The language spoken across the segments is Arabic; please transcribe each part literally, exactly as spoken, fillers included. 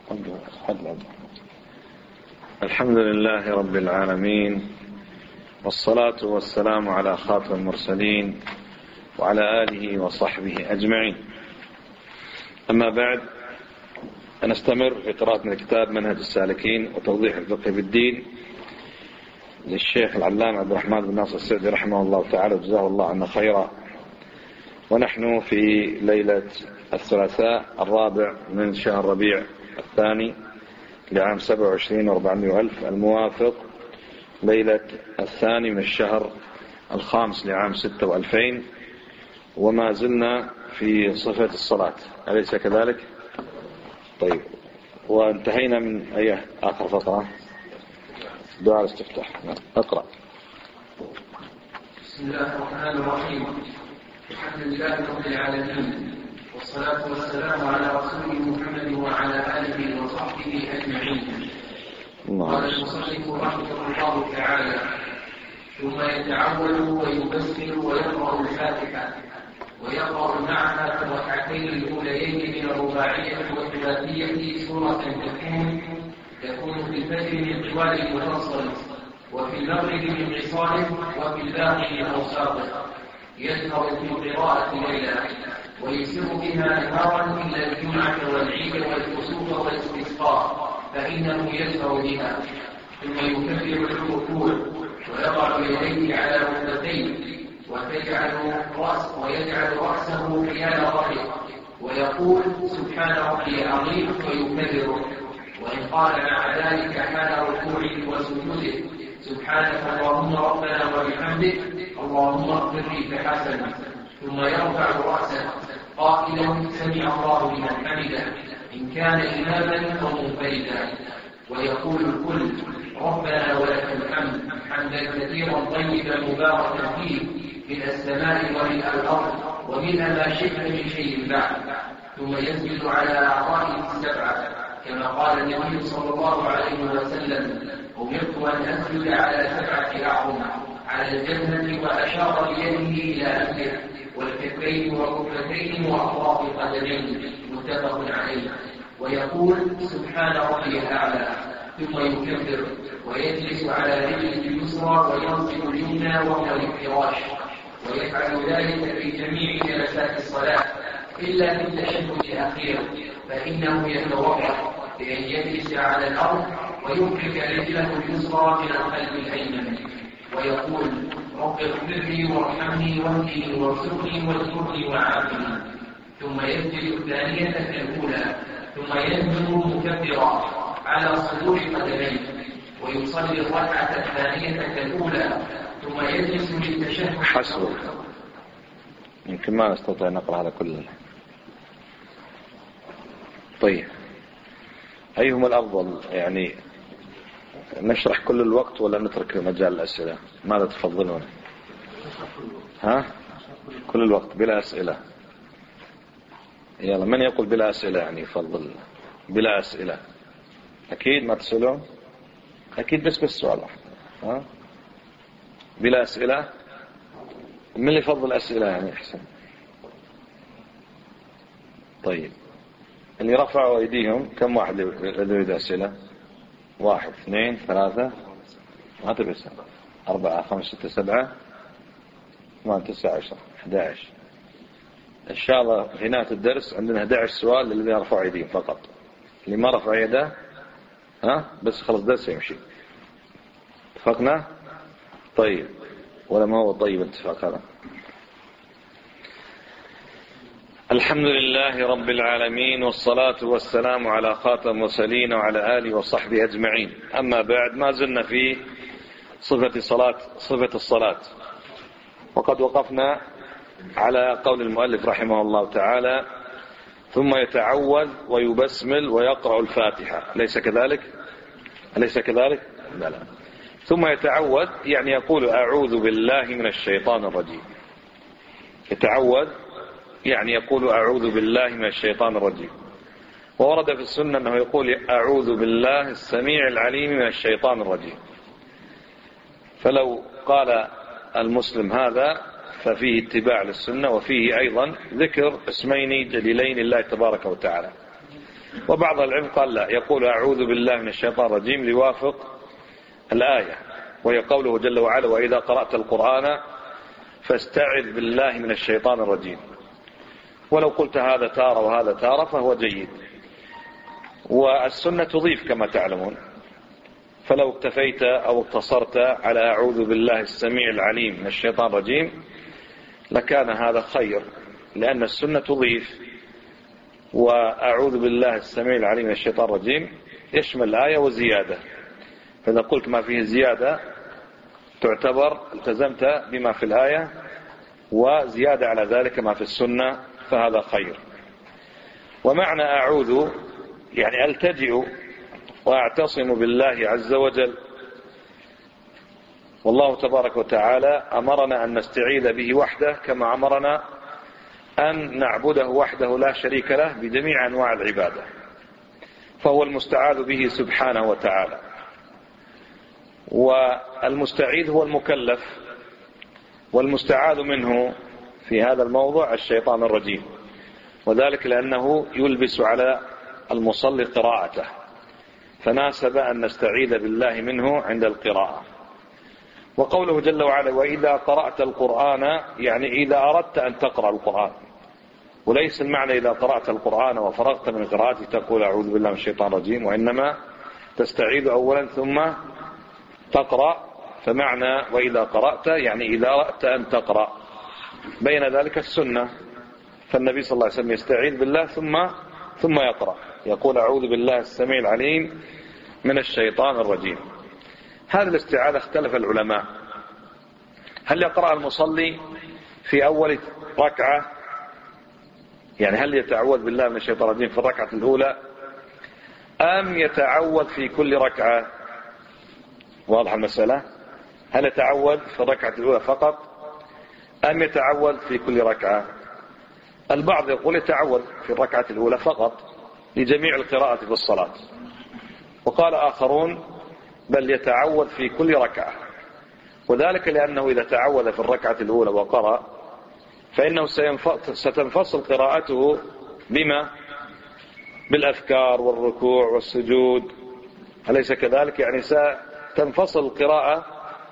الحمد لله رب العالمين، والصلاة والسلام على خاتم المرسلين وعلى آله وصحبه أجمعين. أما بعد، نستمر في قراءة من كتاب منهج السالكين وتوضيح الفقه بالدين للشيخ العلامة عبد الرحمن بن ناصر السعدي رحمه الله تعالى وجزاه الله عنا خيرا. ونحن في ليلة الثلاثاء الرابع من شهر ربيع الثاني لعام سبعة وعشرين وأربعمائة ألف، الموافق ليلة الثاني من الشهر الخامس لعام ستة وألفين، وما زلنا في صفة الصلاة، أليس كذلك؟ طيب، وانتهينا من أي آخر فقرة؟ دعاء الاستفتاح. اقرأ. بسم الله الرحمن الرحيم. الحمد لله رب العالمين، والصلاة والسلام على رسوله محمد وعلى آله وصحبه أجمعين. قال المصنف رحمه الله تعالى: ثم يتعود ويبسم ويقرأ الفاتحة، ويقرأ معها في الركعتين الأوليين من الرباعية والثلاثية سورة تكون تكون في الفجر من طوال المفصل، وفي المغرب من قصار، وفي الباقي من أوساطه، يجهر في القراءة ليلا، ويسر بها نهارا إلا الجمعة والعيد والكسوف والاستسقاء فإنه يجهر بها. ثم يكبر الركوع ويضع يديه على ركبتيه، وتجعل رأس ويجعل رأسه حيال ظهره، ويقول سبحان ربي العظيم ويكبره. وإن قال مع ذلك حال ركوعه وسجوده سبحانك اللهم ربنا وبحمدك اللهم اغفر لي فحسن، ثم يرفع رأسه قائلا سمع الله لمن حمده إن كان إماما أو منفردا، ويقول الكل ربنا ولك الحمد حمدا كثيرا طيبا مباركا فيه من السماء ومن الأرض ومن ما شئت من شيء بعد. ثم يسجد على أعضائه السبعة كما قال النبي صلى الله عليه وسلم: أمرت أن أسجد على سبعة أعظم، على الجنة، وأشار بيده إلى أنفه والكفين والركبتين وأطراف قدميه، متفق عليه. ويقول سبحان ربي الأعلى، ثم يكبر ويجلس على رجله اليسرى وينصب اليمنى وهو الافتراش، ويفعل ذلك في جميع جلسات الصلاة إلا في التشهد الأخير، فإنه يتوضأ بأن يجلس على الأرض ويمسك رجله اليسرى من القلب الأيمن، ويقول رب اغفر لي وارحمني واهدني وارزقني واذكرني وعافني. ثم يسجد الثانية كالأولى، ثم ينزل مكبرا على صدور قدميه، ويصلي الركعة الثانية كالأولى، ثم يجلس للتشهد. حسب، يمكن ما نستطيع نقرأ هذا كله. طيب، أيهما الأفضل؟ يعني نشرح كل الوقت ولا نترك مجال الأسئلة؟ ماذا تفضلون؟ ها؟ كل الوقت بلا أسئلة. يلا، من يقول بلا أسئلة؟ يعني يفضل بلا أسئلة. أكيد ما تسألون؟ أكيد بس بس سؤال واحد. ها؟ بلا أسئلة. من اللي يفضل أسئلة يعني أحسن؟ طيب، اللي رفعوا أيديهم كم واحد يريد أسئلة؟ واحد، اثنين، ثلاثة، ما تبسل، أربعة، خمسة، ستة، سبعة، ثمانية، تسعة، عشرة، أحد عشر. إن شاء الله في نهاية الدرس عندنا أحد عشر سؤال للذين رفعوا أيديهم فقط. اللي ما رفع يده ها بس خلص درس يمشي. اتفقنا؟ طيب، ولا ما هو طيب الاتفاق هذا؟ الحمد لله رب العالمين، والصلاة والسلام على خاتم المرسلين وعلى آله وصحبه أجمعين. أما بعد، ما زلنا في صفة صلاة صفة الصلاة، وقد وقفنا على قول المؤلف رحمه الله تعالى: ثم يتعوذ ويبسمل ويقرأ الفاتحة، ليس كذلك؟ أليس كذلك؟ لا لا. ثم يتعوذ يعني يقول أعوذ بالله من الشيطان الرجيم. يتعوذ يعني يقول أعوذ بالله من الشيطان الرجيم. وورد في السنة أنه يقول أعوذ بالله السميع العليم من الشيطان الرجيم. فلو قال المسلم هذا ففيه اتباع للسنة، وفيه أيضا ذكر اسمين جليلين لله تبارك وتعالى. وبعض العلم قال لا، يقول أعوذ بالله من الشيطان الرجيم ليوافق الآية، وهي قوله جل وعلا وإذا قرأت القرآن فاستعذ بالله من الشيطان الرجيم. ولو قلت هذا تارة وهذا تارة فهو جيد. والسنة تضيف كما تعلمون، فلو اكتفيت أو اقتصرت على أعوذ بالله السميع العليم من الشيطان الرجيم لكان هذا خير، لأن السنة تضيف، وأعوذ بالله السميع العليم من الشيطان الرجيم يشمل الآية وزيادة، فإذا قلت ما فيه زيادة تعتبر التزمت بما في الآية، وزيادة على ذلك ما في السنة، فهذا خير. ومعنى أعوذ يعني ألتجئ وأعتصم بالله عز وجل، والله تبارك وتعالى أمرنا أن نستعيذ به وحده كما أمرنا أن نعبده وحده لا شريك له بجميع أنواع العبادة، فهو المستعاذ به سبحانه وتعالى. والمستعيذ هو المكلف، والمستعاذ منه في هذا الموضوع الشيطان الرجيم، وذلك لأنه يلبس على المصلي قراءته، فناسب أن نستعيذ بالله منه عند القراءة. وقوله جل وعلا وإذا قرأت القرآن يعني إذا أردت أن تقرأ القرآن، وليس المعنى إذا قرأت القرآن وفرغت من قراءته تقول أعوذ بالله من الشيطان الرجيم، وإنما تستعيذ أولا ثم تقرأ. فمعنى وإذا قرأت يعني إذا أردت أن تقرأ، بين ذلك السنة، فالنبي صلى الله عليه وسلم يستعيذ بالله ثم ثم يقرأ، يقول أعوذ بالله السميع العليم من الشيطان الرجيم. هذه الاستعاذة اختلف العلماء، هل يقرأ المصلي في أول ركعة، يعني هل يتعوذ بالله من الشيطان الرجيم في الركعة الأولى، أم يتعوذ في كل ركعة؟ واضح المسألة؟ هل يتعوذ في الركعة الأولى فقط أم يتعوذ في كل ركعة؟ البعض يقول يتعوذ في الركعة الأولى فقط لجميع القراءة في الصلاة، وقال آخرون بل يتعوذ في كل ركعة، وذلك لأنه إذا تعوذ في الركعة الأولى وقرأ فإنه ستنفصل قراءته بما بالأذكار والركوع والسجود، أليس كذلك؟ يعني ستنفصل القراءة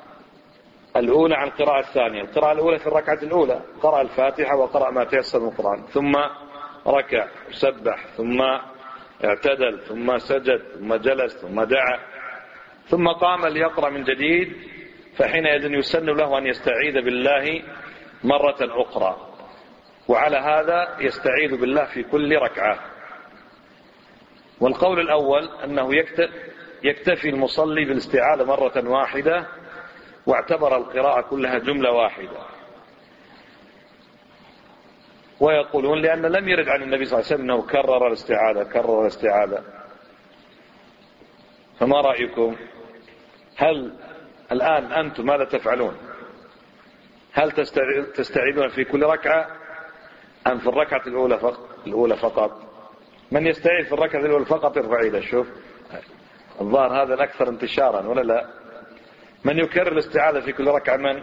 الأولى عن القراءة الثانية. القراءة الأولى في الركعة الأولى قرأ الفاتحة وقرأ ما تيسر من القرآن، ثم ركع سبح، ثم اعتدل، ثم سجد، ثم جلس، ثم دعا، ثم قام ليقرأ من جديد، فحينئذ يسن له أن يستعيذ بالله مرة أخرى. وعلى هذا يستعيذ بالله في كل ركعة. والقول الأول أنه يكتفي المصلي بالاستعاذة مرة واحدة، واعتبر القراءة كلها جملة واحدة. ويقولون لأن لم يرد عن النبي صلى الله عليه وسلم أنه كرر الاستعاذة كرر الاستعاذة. فما رأيكم؟ هل الآن أنتم ماذا تفعلون؟ هل تستعيذون في كل ركعة أم في الركعة الأولى فقط؟ الأولى فقط. من يستعيذ في الركعة الأولى فقط يرفع يده. شوف الظاهر هذا الأكثر انتشارا ولا لا؟ من يكرر الاستعاذة في كل ركعة؟ من؟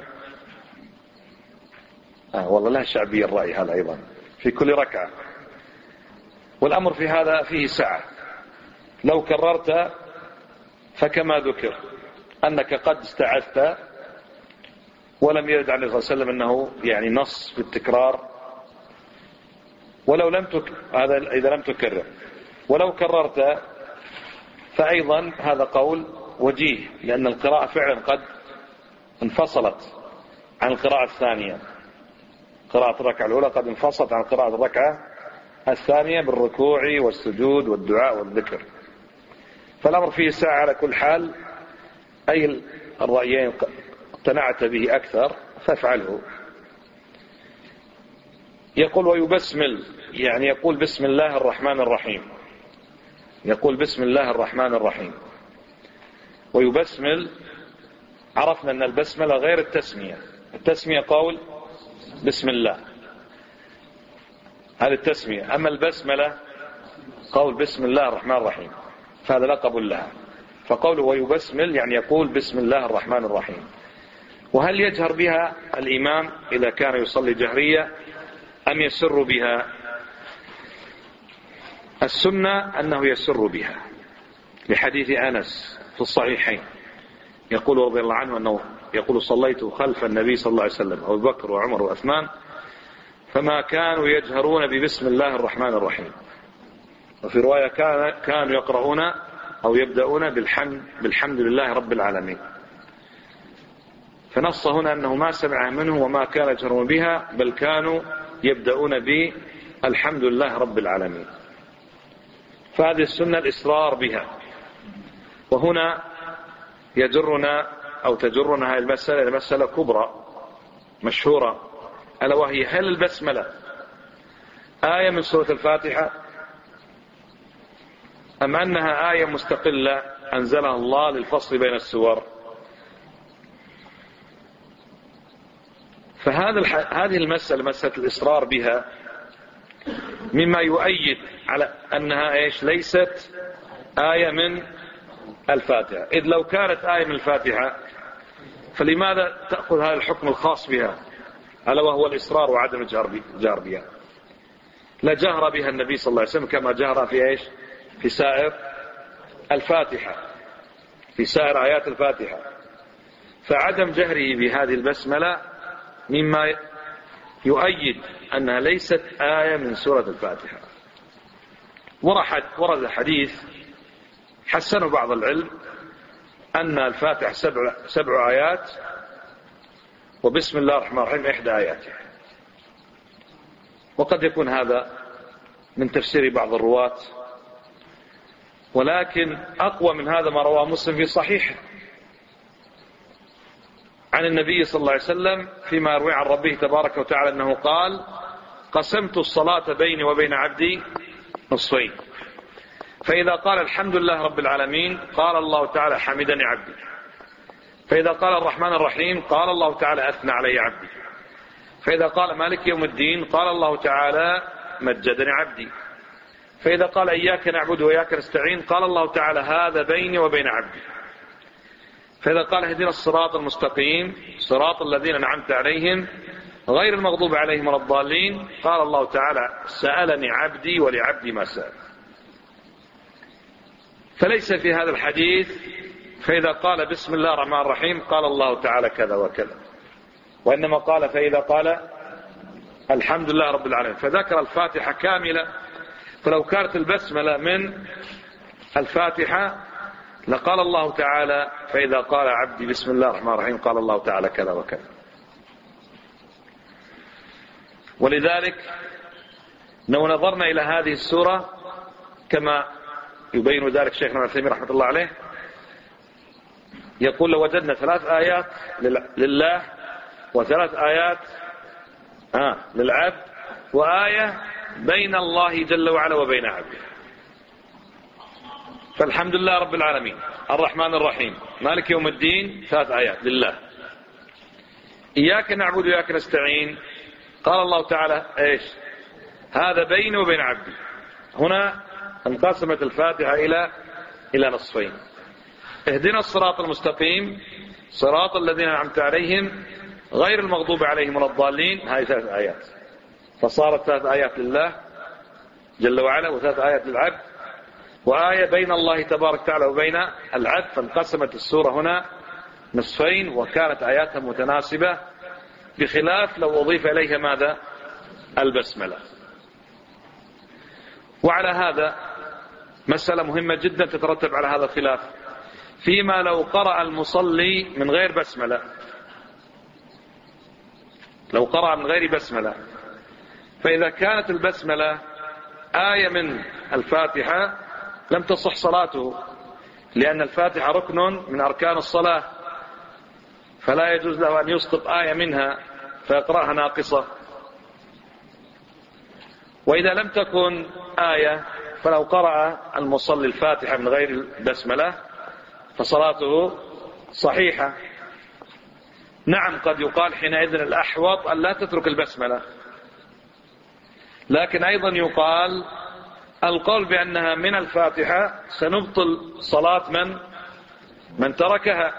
آه والله لا شعبية الرأي هذا أيضا في كل ركعة. والأمر في هذا فيه سعة. لو كررت فكما ذكر أنك قد استعذت ولم يرد عن النبي صلى الله عليه وسلم أنه يعني نص في التكرار. ولو لم تك... هذا إذا لم تكرر. ولو كررت فأيضا هذا قول وجيه، لأن القراءة فعلا قد انفصلت عن القراءة الثانية. قراءة الركعة الأولى قد انفصلت عن قراءة الركعة الثانية بالركوع والسجود والدعاء والذكر. فالأمر فيه ساعة على كل حال. أي الرأيين اقتنعت به أكثر فافعله. يقول ويبسمل، يعني يقول بسم الله الرحمن الرحيم، يقول بسم الله الرحمن الرحيم. ويبسمل، عرفنا أن البسملة غير التسمية. التسمية قول بسم الله، هذه التسمية. أما البسملة قول بسم الله الرحمن الرحيم، فهذا لقب لها. فقوله ويبسمل يعني يقول بسم الله الرحمن الرحيم. وهل يجهر بها الإمام إذا كان يصلي جهرية أم يسر بها؟ السنة أنه يسر بها، لحديث أنس في الصحيحين يقول رضي الله عنه أنه يقول صليت خلف النبي صلى الله عليه وسلم أبو بكر وعمر وعثمان فما كانوا يجهرون ببسم الله الرحمن الرحيم، وفي رواية كان كانوا يقرؤون أو يبدأون بالحمد, بالحمد لله رب العالمين. فنص هنا أنه ما سمع منه وما كان يجهرون بها، بل كانوا يبدأون بالحمد لله رب العالمين. فهذه السنة الإصرار بها. وهنا يجرنا أو تجرنا هذه المسألة المسألة كبرى مشهورة، ألا وهي هل البسملة آية من سورة الفاتحة أم أنها آية مستقلة أنزلها الله للفصل بين السور؟ فهذا هذه المسألة مسألة الإصرار بها مما يؤيد على أنها إيش ليست آية من الفاتحة، إذ لو كانت آية من الفاتحة فلماذا تأخذ هذا الحكم الخاص بها ألا وهو الإصرار وعدم الجهر بها؟ لجهر بها النبي صلى الله عليه وسلم كما جهر في إيش في سائر الفاتحة، في سائر آيات الفاتحة. فعدم جهره بهذه البسملة مما يؤيد أنها ليست آية من سورة الفاتحة. ورد حديث حسنه بعض العلم أن الفاتحة سبع, سبع آيات وبسم الله الرحمن الرحيم إحدى آياته، وقد يكون هذا من تفسير بعض الرواة، ولكن أقوى من هذا ما رواه مسلم في صحيحه عن النبي صلى الله عليه وسلم فيما يروي عن ربه تبارك وتعالى أنه قال: قسمت الصلاة بيني وبين عبدي نصفين، فإذا قال الحمد لله رب العالمين قال الله تعالى حمدني عبدي، فإذا قال الرحمن الرحيم قال الله تعالى أثنى علي عبدي، فإذا قال مالك يوم الدين قال الله تعالى مجدني عبدي، فإذا قال إياك نعبد وإياك نستعين قال الله تعالى هذا بيني وبين عبدي، فإذا قال اهدنا الصراط المستقيم صراط الذين أنعمت عليهم غير المغضوب عليهم ولا الضالين قال الله تعالى سألني عبدي ولعبدي ما سأل. فليس في هذا الحديث فإذا قال بسم الله الرحمن الرحيم قال الله تعالى كذا وكذا، وإنما قال فإذا قال الحمد لله رب العالمين، فذكر الفاتحة كاملة. فلو كانت البسملة من الفاتحة لقال الله تعالى فإذا قال عبدي بسم الله الرحمن الرحيم قال الله تعالى كذا وكذا. ولذلك لو نظرنا إلى هذه السورة كما يبين ذلك شيخنا ابن تيمية رحمة الله عليه، يقول لو وجدنا ثلاث آيات لله وثلاث آيات آه للعبد وآية بين الله جل وعلا وبين عبده، فالحمد لله رب العالمين الرحمن الرحيم مالك يوم الدين ثلاث آيات لله، إياك نعبد وإياك نستعين قال الله تعالى إيش هذا بيني وبين عبدي. هنا انقسمت الفاتحة إلى إلى نصفين، اهدنا الصراط المستقيم صراط الذين أنعمت عليهم غير المغضوب عليهم ولا الضالين، هذه ثلاث آيات، فصارت ثلاث آيات لله جل وعلا وثلاث آيات للعبد وآية بين الله تبارك وتعالى وبين العبد، فانقسمت السورة هنا نصفين وكانت آياتها متناسبة، بخلاف لو أضيف إليها ماذا البسملة. وعلى هذا مسألة مهمة جدا تترتب على هذا الخلاف، فيما لو قرأ المصلي من غير بسملة، لو قرأ من غير بسملة، فإذا كانت البسملة آية من الفاتحة لم تصح صلاته، لأن الفاتحة ركن من أركان الصلاة، فلا يجوز له أن يسقط آية منها فيقرأها ناقصة. وإذا لم تكن آية فلو قرأ المصلي الفاتحة من غير البسملة فصلاته صحيحة. نعم قد يقال حينئذ الأحوط أن لا تترك البسملة، لكن أيضا يقال القول بأنها من الفاتحة سنبطل صلاة من من تركها،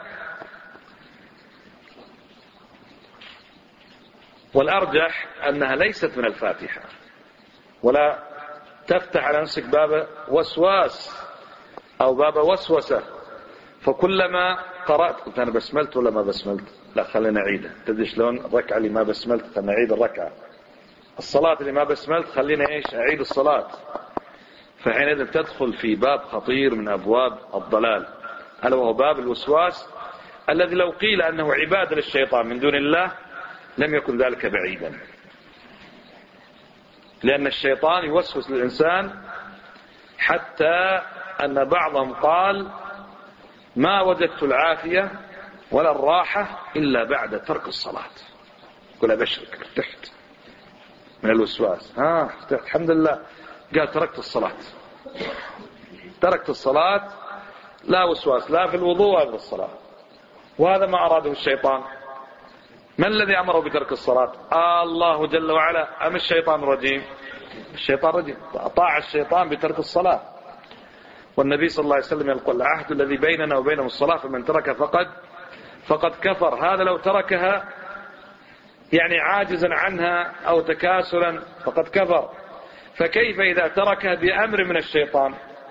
والأرجح أنها ليست من الفاتحة، ولا تفتح على نفسك باب وسواس أو باب وسوسة. فكلما قرأت قلت أنا بسملت ولا ما بسملت؟ لا خلينا نعيدها. تدري شلون؟ الركعة اللي ما بسملت خلينا نعيد الركعة. الصلاة اللي ما بسملت خلينا إيش؟ أعيد الصلاة. فحينئذ تدخل في باب خطير من أبواب الضلال، ألا وهو باب الوسواس، الذي لو قيل أنه عبادة للشيطان من دون الله لم يكن ذلك بعيدا، لأن الشيطان يوسوس للإنسان حتى أن بعضهم قال ما وجدت العافية ولا الراحة إلا بعد ترك الصلاة. قل أبشرك ارتحت من الوسواس. ها ارتحت الحمد لله. قال تركت الصلاة، تركت الصلاة، لا وسواس لا في الوضوء ولا في الصلاة. وهذا ما أراده الشيطان. من الذي أمره بترك الصلاة؟ آه الله جل وعلا أم الشيطان الرجيم؟ الشيطان رجيم. أطاع الشيطان بترك الصلاة. والنبي صلى الله عليه وسلم يقول العهد الذي بيننا وبينهم الصلاة فمن ترك فقد فقد كفر. هذا لو تركها يعني عاجزا عنها أو تكاسلا فقد كفر، فكيف إذا تركها بأمر من الشيطان؟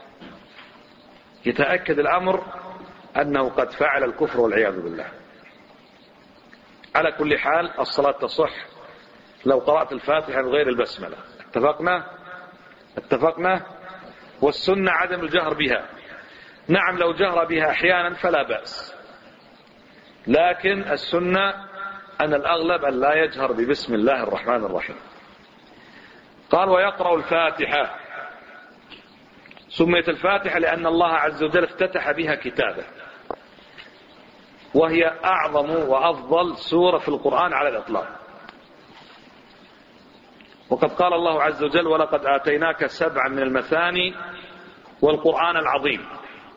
يتأكد الأمر أنه قد فعل الكفر والعياذ بالله. على كل حال الصلاة تصح لو قرأت الفاتحة بغير البسملة. اتفقنا؟ اتفقنا؟ والسنة عدم الجهر بها. نعم لو جهر بها أحيانا فلا بأس، لكن السنة أن الأغلب أن لا يجهر ببسم الله الرحمن الرحيم. قال ويقرأ الفاتحة. سميت الفاتحة لأن الله عز وجل افتتح بها كتابه، وهي أعظم وأفضل سورة في القرآن على الإطلاق. وقد قال الله عز وجل ولقد آتيناك سبعا من المثاني والقرآن العظيم،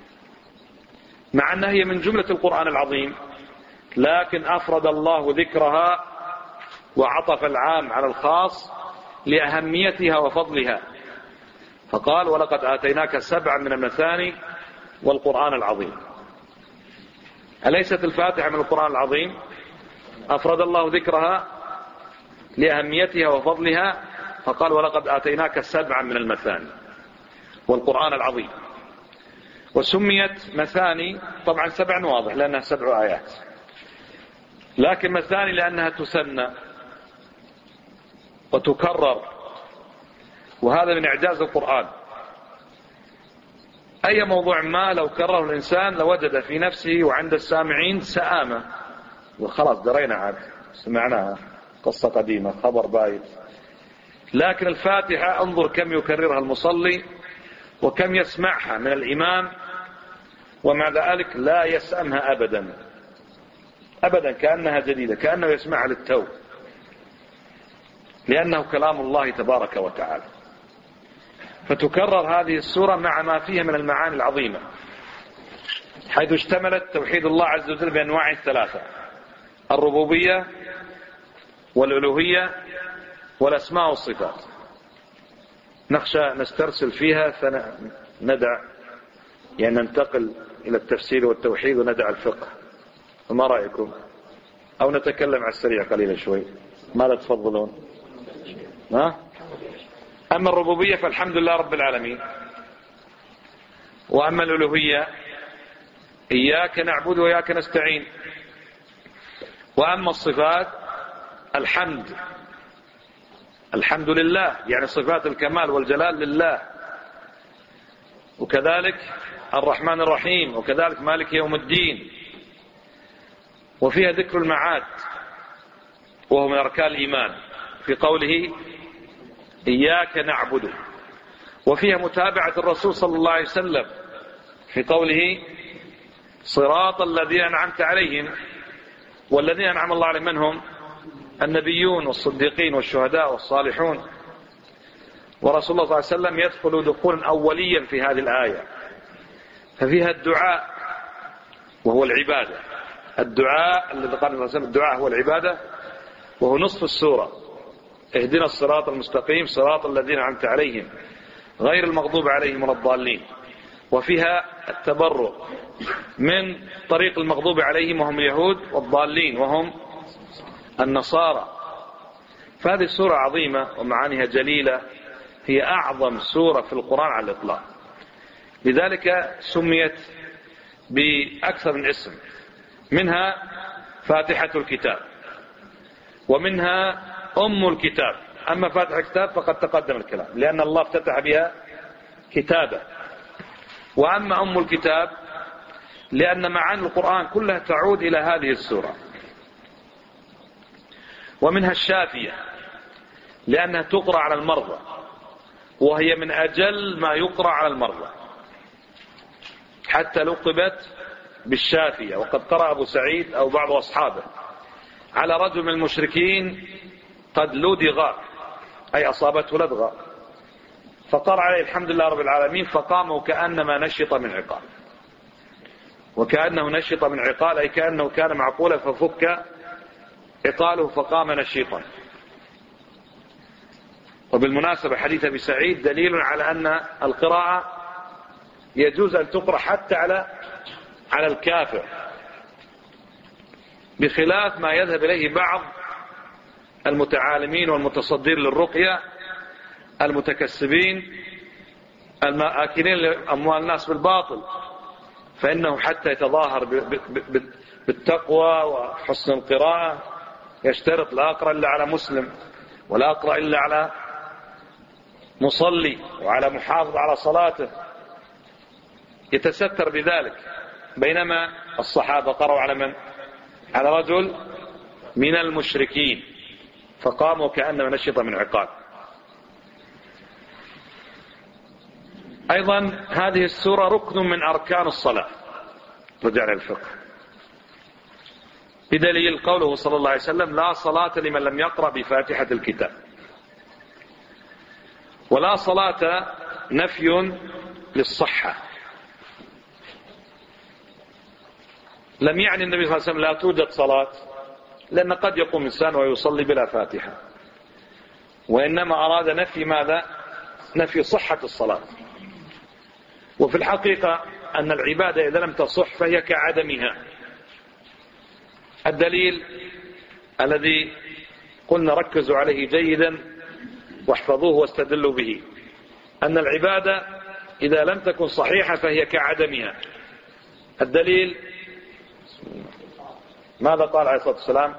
مع أنها هي من جملة القرآن العظيم، لكن أفرد الله ذكرها وعطف العام على الخاص لأهميتها وفضلها، فقال ولقد آتيناك سبعا من المثاني والقرآن العظيم. أليست الفاتحة من القرآن العظيم؟ أفرد الله ذكرها لأهميتها وفضلها فقال ولقد آتيناك سبعا من المثاني والقرآن العظيم. وسميت مثاني طبعا سبع واضح لأنها سبع آيات، لكن مثاني لأنها تثنى وتكرر، وهذا من إعجاز القرآن. أي موضوع ما لو كرره الإنسان لوجد في نفسه وعند السامعين سآمة، وخلاص درينا عاد سمعناها قصة قديمة خبر بايت. لكن الفاتحة انظر كم يكررها المصلي وكم يسمعها من الإمام، ومع ذلك لا يسأمها أبدا أبدا، كأنها جديدة، كأنه يسمعها للتو، لأنه كلام الله تبارك وتعالى. فتكرر هذه السورة مع ما فيها من المعاني العظيمة، حيث اشتملت توحيد الله عز وجل بأنواعه الثلاثة: الربوبية والألوهية والأسماء والصفات. نخشى نسترسل فيها فندع يعني ننتقل إلى التفسير والتوحيد وندع الفقه، فما رأيكم؟ أو نتكلم على السريع قليلا شوي، ماذا تفضلون؟ ها؟ أما الربوبية فالحمد لله رب العالمين، وأما الألوهية إياك نعبد وإياك نستعين، وأما الصفات الحمد الحمد لله، يعني صفات الكمال والجلال لله، وكذلك الرحمن الرحيم، وكذلك مالك يوم الدين. وفيها ذكر المعاد وهو من أركان الإيمان في قوله إياك نعبد، وفيها متابعة الرسول صلى الله عليه وسلم في قوله صراط الذين أنعمت عليهم، والذين أنعم الله عليهم من هم؟ النبيون والصديقين والشهداء والصالحون. ورسول الله صلى الله عليه وسلم يدخل دخولا أوليا في هذه الآية، ففيها الدعاء وهو العبادة. الدعاء الذي قال الرسول صلى الله عليه وسلم الدعاء هو العبادة، وهو نصف السورة: اهدنا الصراط المستقيم صراط الذين أنعمت عليهم غير المغضوب عليهم ولا الضالين. وفيها التبرؤ من طريق المغضوب عليهم وهم اليهود، والضالين وهم النصارى. فهذه السورة عظيمة ومعانيها جليلة، هي أعظم سورة في القرآن على الإطلاق، لذلك سميت بأكثر من اسم، منها فاتحة الكتاب، ومنها أم الكتاب. أما فاتحة الكتاب فقد تقدم الكلام لأن الله افتتح بها كتابه، وأما أم الكتاب لأن معاني القرآن كلها تعود إلى هذه السورة. ومنها الشافية لأنها تقرأ على المرضى، وهي من أجل ما يقرأ على المرضى، حتى لقبت بالشافية. وقد قرأ أبو سعيد أو بعض أصحابه على رجل من المشركين قد لدغ، أي أصابته لدغة، فقرأ عليه الحمد لله رب العالمين، فقام وكأنما نشط من عقال، وكأنه نشط من عقال أي كأنه كان معقولا ففك عقاله فقام نشيطا. وبالمناسبة حديث أبي سعيد دليل على أن القراءة يجوز أن تقرأ حتى على على الكافر، بخلاف ما يذهب إليه بعض المتعالمين والمتصدرين للرقية المتكسبين المآكلين لأموال الناس بالباطل، فإنه حتى يتظاهر بالتقوى وحسن القراءة يشترط لا أقرأ إلا على مسلم، ولا أقرأ إلا على مصلي، وعلى محافظ على صلاته، يتستر بذلك. بينما الصحابة قرأوا على من؟ على رجل من المشركين فقاموا كأنه نشط من عقال. أيضا هذه السورة ركن من أركان الصلاة، رجع للفقه، بدليل قوله صلى الله عليه وسلم: لا صلاة لمن لم يقرأ بفاتحة الكتاب. ولا صلاة نفي للصحة، لم يعني النبي صلى الله عليه وسلم لا توجد صلاة، لأن قد يقوم إنسان ويصلي بلا فاتحة، وإنما أراد نفي ماذا؟ نفي صحة الصلاة. وفي الحقيقة أن العبادة إذا لم تصح فهي كعدمها. الدليل الذي قلنا ركزوا عليه جيدا واحفظوه واستدلوا به، أن العبادة إذا لم تكن صحيحة فهي كعدمها. الدليل ماذا قال عليه الصلاة والسلام؟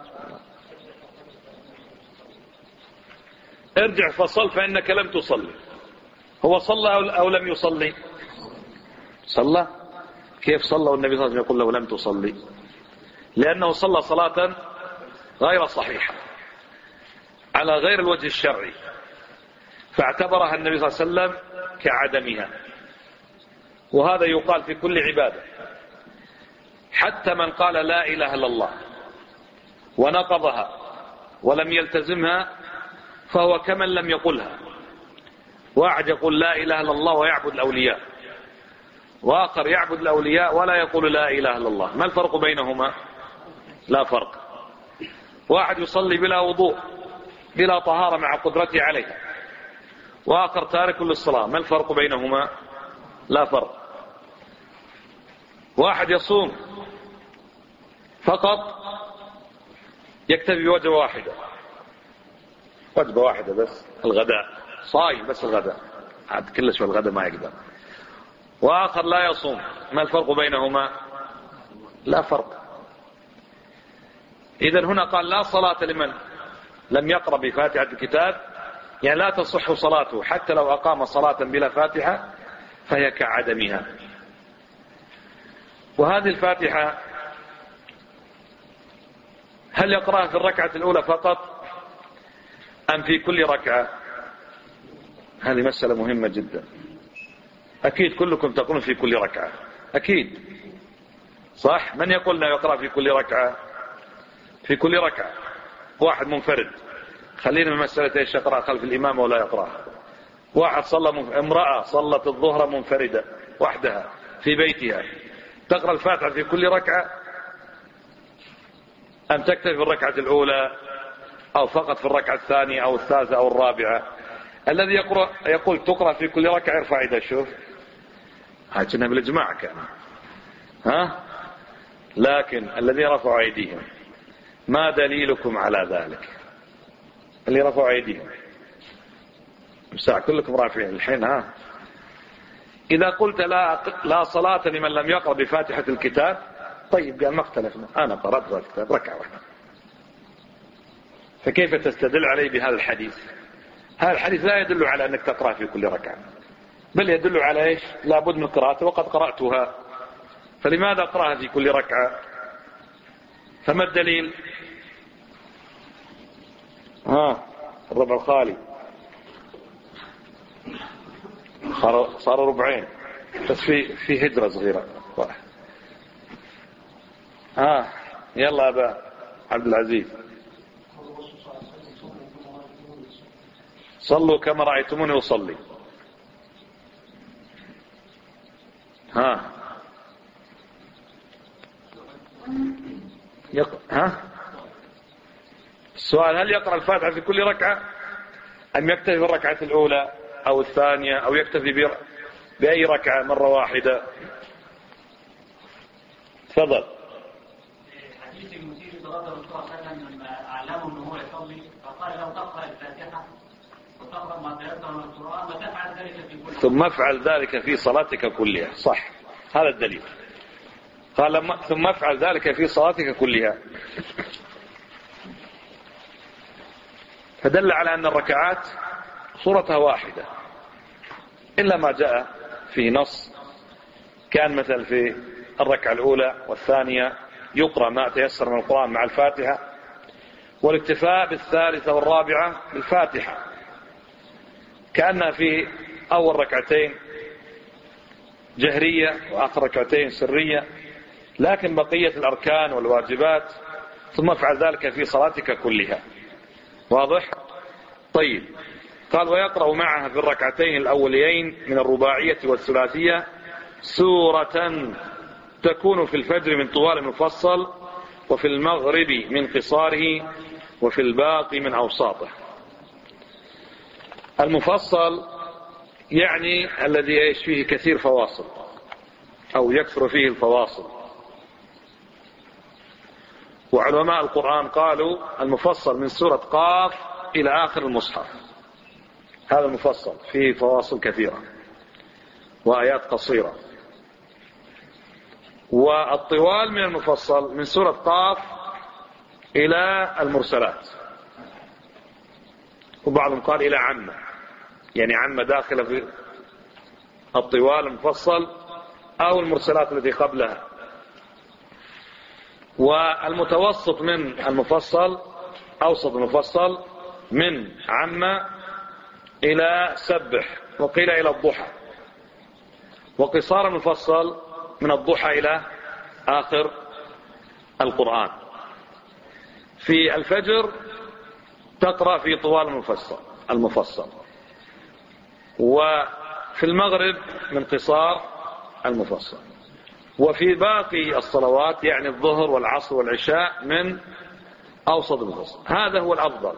ارجع فصل فإنك لم تصلي. هو صلى أو لم يصلي؟ صلى. كيف صلى والنبي صلى الله عليه وسلم يقول له لم تصلي؟ لأنه صلى صلاة غير صحيحة على غير الوجه الشرعي، فاعتبرها النبي صلى الله عليه وسلم كعدمها. وهذا يقال في كل عبادة، حتى من قال لا إله إلا الله ونقضها ولم يلتزمها فهو كمن لم يقلها. واحد يقول لا إله إلا الله ويعبد الأولياء، وآخر يعبد الأولياء ولا يقول لا إله إلا الله، ما الفرق بينهما؟ لا فرق. واحد يصلي بلا وضوء بلا طهارة مع قدرته عليها، وآخر تارك للصلاة، ما الفرق بينهما؟ لا فرق. واحد يصوم فقط يكتفي بوجبة واحدة، وجبة واحدة بس، الغداء، صايم بس الغداء، عاد كل شوي الغداء ما يقدر. وآخر لا يصوم، ما الفرق بينهما؟ لا فرق. إذن هنا قال لا صلاة لمن لم يقرأ بفاتحة الكتاب، يعني لا تصح صلاته حتى لو أقام صلاة بلا فاتحة فهي كعدمها. وهذه الفاتحة هل يقرأها في الركعة الأولى فقط أم في كل ركعة؟ هذه مسألة مهمة جدا. أكيد كلكم تقولون في كل ركعة، أكيد صح؟ من يقول لا يقرأ في كل ركعة؟ في كل ركعة. واحد منفرد، خلينا من مسألة ايش يقرأ خلف الإمام ولا يقرأ. واحد صلى منف... امرأة صلت الظهر منفردة وحدها في بيتها، تقرأ الفاتحة في كل ركعة أم تكتفي في الركعة الأولى أو فقط في الركعة الثانية أو الثالثة أو الرابعة؟ الذي يقرأ يقول تقرأ في كل ركعة يرفع يده. شوف هاي كنا بالإجماع كان، ها؟ لكن الذين رفعوا أيديهم ما دليلكم على ذلك؟ اللي رفعوا أيديهم مساء كلكم رافعين الحين ها. إذا قلت لا لا صلاة لمن لم يقرأ بفاتحة الكتاب، طيب قال ما اختلفنا، أنا قرأت فاتحة الكتاب ركعة واحدة، فكيف تستدل عليه بهذا الحديث؟ هذا الحديث لا يدل على أنك تقرأ في كل ركعة، بل يدل على إيش؟ لابد من قراءته وقد قرأتها، فلماذا أقرأها في كل ركعة؟ فما الدليل؟ ها الربع الخالي صار ربعين بس في في هجرة صغيرة. ها يلا يا أبا عبد العزيز، صلوا كما رأيتموني أصلي. ها يق... ها السؤال هل يقرأ الفاتحة في كل ركعة أم يكتفي بالركعة الأولى أو الثانية أو يكتفي ب... بأي ركعة مرة واحدة؟ تفضل. حديث المسير صلى الله عليه وسلم لما أعلمه أنه هو يصلي فقال لو تقرأ الفاتحة وتقرأ ما تيسر من القرآن وتفعل ذلك في كل ثم افعل ذلك في صلاتك كلها. صح، هذا الدليل. قال ثم افعل ذلك في صلاتك كلها، فدل على أن الركعات صورتها واحدة إلا ما جاء في نص، كان مثل في الركعة الأولى والثانية يقرأ ما تيسر من القرآن مع الفاتحة، والاكتفاء بالثالثة والرابعة بالفاتحة، كأنها في أول ركعتين جهرية وآخر ركعتين سرية، لكن بقية الأركان والواجبات ثم افعل ذلك في صلاتك كلها. واضح؟ طيب، قال ويقرأ معها في الركعتين الأوليين من الرباعية والثلاثية سورة تكون في الفجر من طوال المفصل، وفي المغرب من قصاره، وفي الباقي من أوساطه. المفصل يعني الذي يعيش فيه كثير فواصل أو يكثر فيه الفواصل، وعلماء القرآن قالوا المفصل من سورة قاف إلى آخر المصحف، هذا المفصل فيه فواصل كثيرة وآيات قصيرة. والطوال من المفصل من سورة قاف إلى المرسلات، وبعضهم قال إلى عامة، يعني عامة داخلة في الطوال المفصل أو المرسلات التي قبلها. والمتوسط من المفصل أوسط المفصل من عامة إلى سبح، وقيل إلى الضحى. وقصار المفصل من الضحى إلى آخر القرآن. في الفجر تقرأ في طوال المفصل المفصل وفي المغرب من قصار المفصل، وفي باقي الصلوات يعني الظهر والعصر والعشاء من أوسط المفصل. هذا هو الأفضل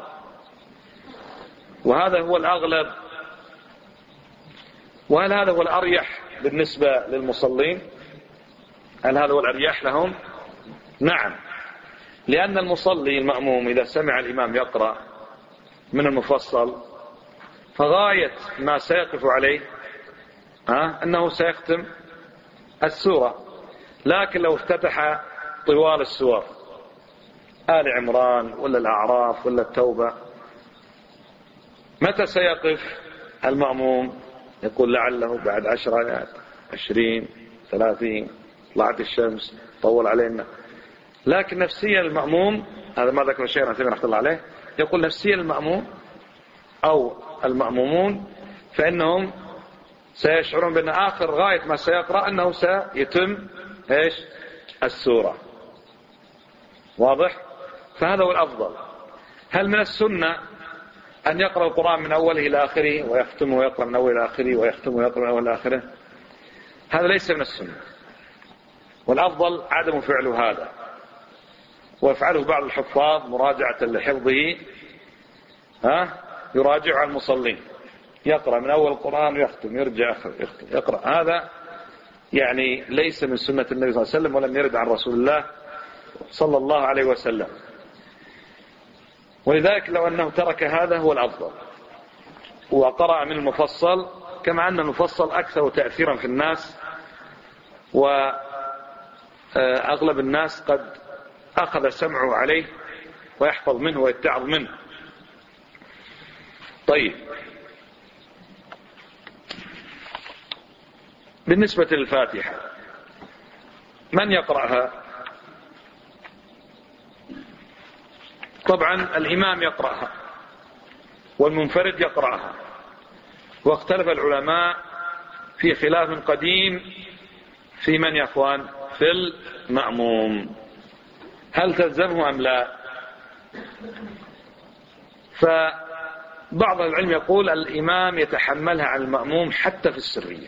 وهذا هو الأغلب. وهل هذا هو الأريح بالنسبة للمصلين؟ هل هذا هو الأريح لهم؟ نعم، لأن المصلي المأموم إذا سمع الإمام يقرأ من المفصل فغاية ما سيقف عليه ها أنه سيختم السورة. لكن لو افتتح طوال السور آل عمران ولا الأعراف ولا التوبة، متى سيقف المأموم؟ يقول لعله بعد عشر آيات، عشرين، ثلاثين، طلعت الشمس، طول علينا. لكن نفسيا المأموم، هذا ما ذكر الشيخ عثيمين رحمه الله عليه، يقول نفسيا المأموم أو المأمومون فإنهم سيشعرون بأن آخر غاية ما سيقرأ أنه سيتم إيش؟ السورة. واضح؟ فهذا هو الأفضل. هل من السنة أن يقرأ القرآن من أوله إلى آخره ويختمه ويقرأ من أوله إلى آخره ويختمه ويقرأ من أوله إلى آخره؟ هذا ليس من السنة، والأفضل عدم فعل هذا، ويفعله بعض الحفاظ مراجعة لحفظه، ها يراجع على المصلين، يقرأ من أول القرآن ويختم، يرجع آخر يختم يقرأ. هذا يعني ليس من سنة النبي صلى الله عليه وسلم ولم يرد عن رسول الله صلى الله عليه وسلم. ولذلك لو أنه ترك هذا هو الأفضل. وقرأ من المفصل، كما أن المفصل أكثر تأثيرا في الناس، وأغلب الناس قد أخذ سمعه عليه ويحفظ منه ويتعظ منه. طيب، بالنسبة للفاتحة من يقرأها؟ طبعا الإمام يقرأها والمنفرد يقرأها، واختلف العلماء في خلاف قديم في من يا اخوان؟ في المأموم، هل تلزمه أم لا؟ فبعض العلم يقول الإمام يتحملها عن المأموم حتى في السرية،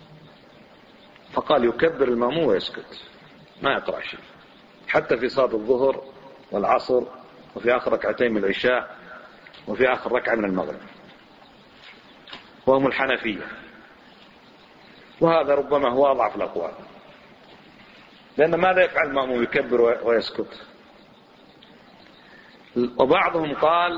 فقال يكبر المأموم ويسكت ما يقرأ شيء، حتى في صلاة الظهر والعصر، وفي آخر ركعتين من العشاء، وفي آخر ركعة من المغرب، وهم الحنفية. وهذا ربما هو أضعف الأقوال، لأن ماذا يفعل المأموم؟ يكبر ويسكت. وبعضهم قال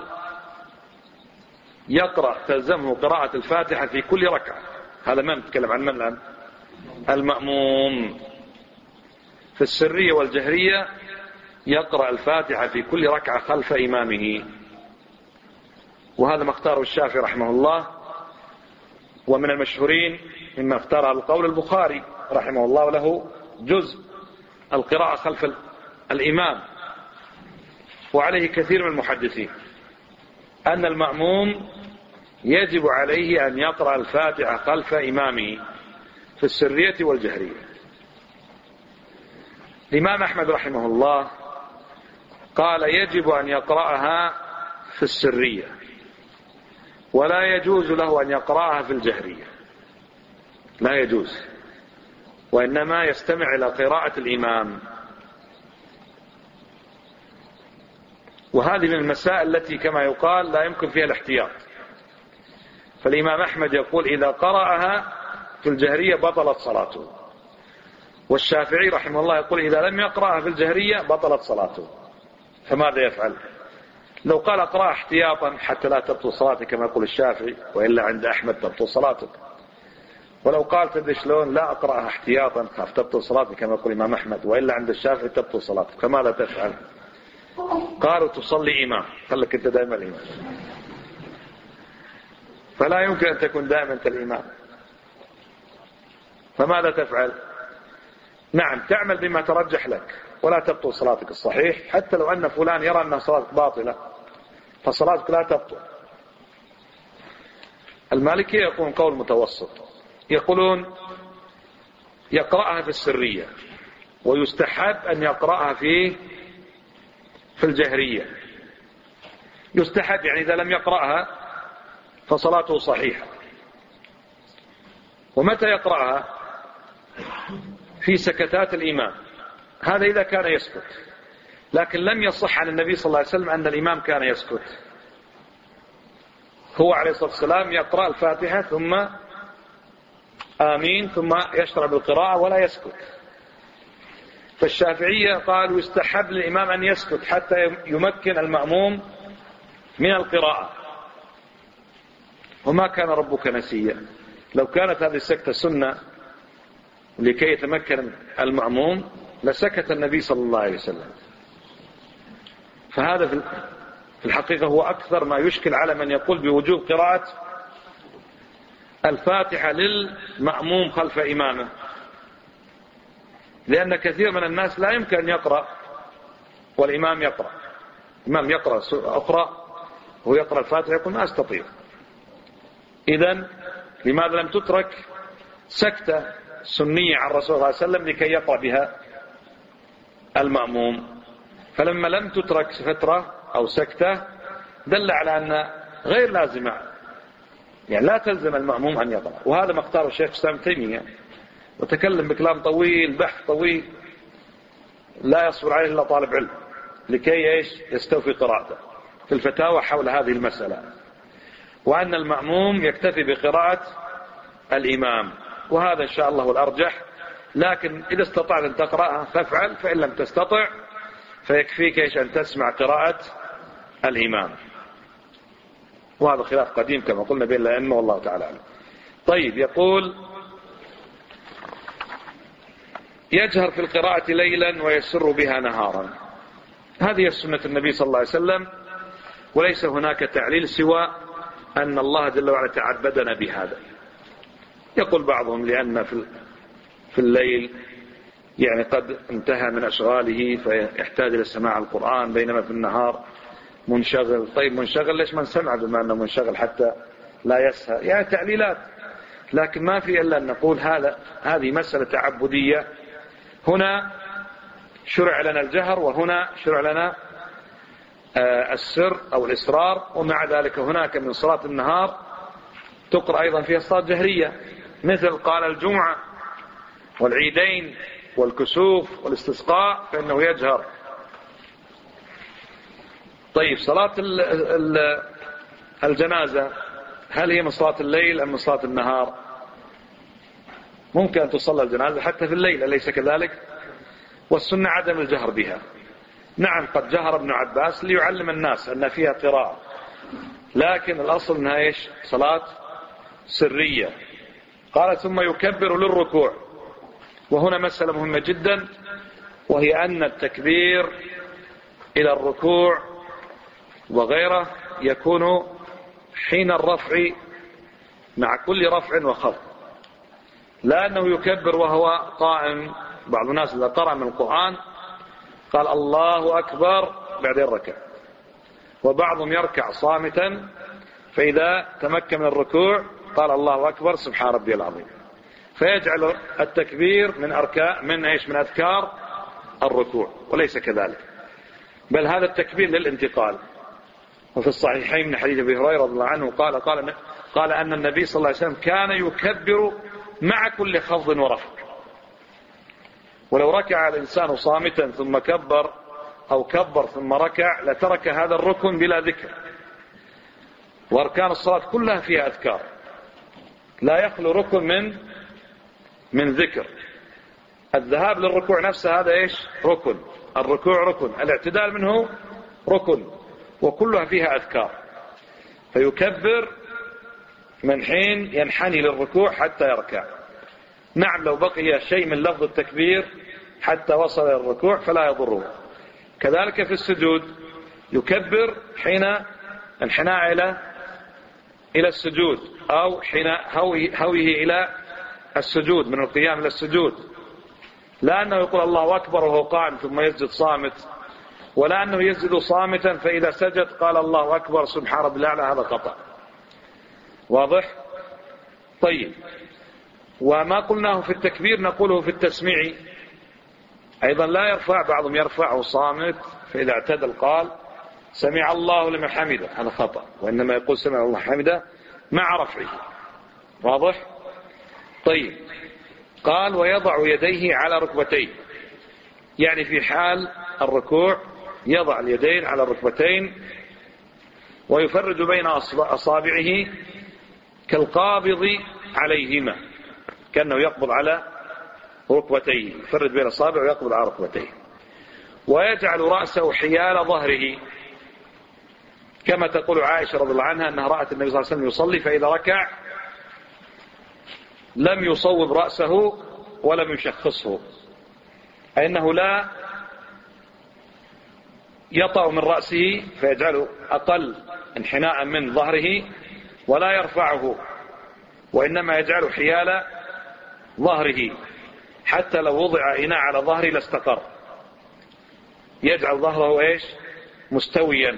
يقرأ تلزمه قراءة الفاتحة في كل ركعة. هذا ما نتكلم عن من الآن؟ المأموم في السرية والجهرية يقرأ الفاتحة في كل ركعة خلف إمامه، وهذا ما اختاره الشافعي رحمه الله. ومن المشهورين مما اختاره القول البخاري رحمه الله، له جزء القراءة خلف الإمام، وعليه كثير من المحدثين أن المأموم يجب عليه أن يقرأ الفاتحة خلف إمامه في السرية والجهرية. الإمام أحمد رحمه الله قال يجب أن يقرأها في السرية، ولا يجوز له أن يقرأها في الجهرية، لا يجوز، وإنما يستمع إلى قراءة الإمام. وهذه من المسائل التي كما يقال لا يمكن فيها الاحتياط. فالإمام أحمد يقول إذا قرأها في الجهرية بطلت صلاته، والشافعي رحمه الله يقول إذا لم يقرأها في الجهرية بطلت صلاته. فماذا يفعل؟ لو قال اقرأها احتياطا حتى لا تبطل صلاتك كما يقول الشافعي، وإلا عند أحمد تبطل صلاتك. ولو قال تدري شلون؟ لا أقرأها احتياطا خاف تبطل صلاتك كما يقول الإمام أحمد، وإلا عند الشافعي تبطل صلاتك. فماذا تفعل؟ قالوا تصلي إمام، خلك أنت دائما الإمام، فلا يمكن أن تكون دائما أنت الإمام. فماذا تفعل؟ نعم، تعمل بما ترجح لك ولا تبطل صلاتك الصحيح، حتى لو أن فلان يرى أن صلاتك باطلة فصلاتك لا تبطل. المالكية يقولون قول متوسط، يقولون يقرأها في السرية، ويستحب أن يقرأها في في الجهرية. يستحب يعني إذا لم يقرأها فصلاته صحيحة. ومتى يقرأها؟ في سكتات الإمام، هذا إذا كان يسكت. لكن لم يصح عن النبي صلى الله عليه وسلم أن الإمام كان يسكت، هو عليه الصلاة والسلام يقرأ الفاتحة ثم آمين ثم يشرع بالقراءة ولا يسكت. فالشافعية قالوا يستحب للإمام أن يسكت حتى يمكن المأموم من القراءة. وما كان ربك نسيا، لو كانت هذه السكتة سنة لكي يتمكن المأموم لسكت النبي صلى الله عليه وسلم. فهذا في الحقيقة هو أكثر ما يشكل على من يقول بوجوب قراءة الفاتحة للمأموم خلف إمامه، لأن كثير من الناس لا يمكن أن يقرأ والإمام يقرأ، الإمام يقرأ أخرى وهو يقرأ الفاتحة يقول ما أستطيع. إذن لماذا لم تترك سكتة سنية عن الرسول صلى الله عليه وسلم لكي يقرأ بها المأموم؟ فلما لم تترك فترة أو سكتة دل على أن غير لازمة، يعني لا تلزم المأموم أن يقرأ. وهذا ما اختاره الشيخ الإسلام ابن تيمية، وتكلم بكلام طويل بحث طويل لا يصبر عليه إلا طالب علم لكي إيش يستوفي قراءته في الفتاوى حول هذه المسألة، وأن المأموم يكتفي بقراءة الإمام. وهذا إن شاء الله الأرجح، لكن إذا استطعت أن تقرأها فافعل، فإن لم تستطع فيكفيك إيش أن تسمع قراءة الإمام. وهذا خلاف قديم كما قلنا بين الأئمة والله تعالى أعلم. طيب، يقول يجهر في القراءة ليلا ويسر بها نهارا. هذه سنة النبي صلى الله عليه وسلم، وليس هناك تعليل سوى أن الله جل وعلا تعبدنا بهذا. يقول بعضهم لأن في الليل يعني قد انتهى من أشغاله فيحتاج إلى سماع القرآن، بينما في النهار منشغل. طيب منشغل ليش ما نسمع بما أنه منشغل حتى لا يسهى؟ يعني تعليلات، لكن ما في إلا أن نقول هذا هذه مسألة تعبدية. هنا شرع لنا الجهر، وهنا شرع لنا السر أو الإسرار، ومع ذلك هناك من صلاة النهار تقرأ أيضا فيها صلاة جهرية، مثل قال الجمعة والعيدين والكسوف والاستسقاء فإنه يجهر. طيب، صلاة الجنازة هل هي من صلاة الليل أم من صلاة النهار؟ ممكن أن تصلى الجنازة حتى في الليل، أليس كذلك؟ والسنة عدم الجهر بها. نعم، قد جهر ابن عباس ليعلم الناس أن فيها قراءة، لكن الأصل أنها إيش؟ صلاة سرية. قال ثم يكبر للركوع. وهنا مسألة مهمة جدا، وهي أن التكبير إلى الركوع وغيره يكون حين الرفع مع كل رفع وخفض، لا أنه يكبر وهو قائم. بعض الناس إذا قرأ من القرآن قال الله أكبر بعدين ركع، وبعضهم يركع صامتا، فإذا تمكن من الركوع قال الله أكبر سبحان ربي العظيم، فيجعل التكبير من أركان من إيش؟ من أذكار الركوع، وليس كذلك، بل هذا التكبير للانتقال. وفي الصحيحين من حديث أبي هريرة رضي الله عنه قال قال قال أن النبي صلى الله عليه وسلم كان يكبر مع كل خفض ورفع. ولو ركع الإنسان صامتا ثم كبر أو كبر ثم ركع لترك هذا الركن بلا ذكر. وأركان الصلاة كلها فيها أذكار، لا يخلو ركن من من ذكر. الذهاب للركوع نفسه هذا إيش؟ ركن. الركوع ركن، الاعتدال منه ركن، وكلها فيها أذكار. فيكبر من حين ينحني للركوع حتى يركع. نعم، لو بقي شيء من لفظ التكبير حتى وصل إلى الركوع فلا يضره. كذلك في السجود يكبر حين انحناء إلى إلى السجود، أو حين هويه إلى السجود، من القيام إلى السجود، لا أنه يقول الله أكبر وهو قائم ثم يسجد صامت، ولا أنه يسجد صامتا فإذا سجد قال الله أكبر سبحان ربي الأعلى، هذا خطأ. واضح؟ طيب، وما قلناه في التكبير نقوله في التسميع أيضا، لا يرفع. بعضهم يرفعه صامت، فإذا اعتدل قال سمع الله لمن حمده، هذا خطأ، وإنما يقول سمع الله حمده مع رفعه. واضح؟ طيب، قال ويضع يديه على ركبتيه، يعني في حال الركوع يضع اليدين على الركبتين ويفرج بين أصابعه كالقابض عليهما، كأنه يقبض على ركبتيه، يفرج بين أصابعه ويقبض على ركبتيه. ويجعل رأسه حيال ظهره، كما تقول عائشة رضي الله عنها أنها رأت النبي صلى الله عليه وسلم يصلي فإذا ركع لم يصوب رأسه ولم يشخصه، أي أنه لا يطأ من رأسه فيجعله أقل انحناء من ظهره، ولا يرفعه، وإنما يجعله حيال ظهره، حتى لو وضع إناء على ظهره لاستقر، يجعل ظهره إيش؟ مستويا.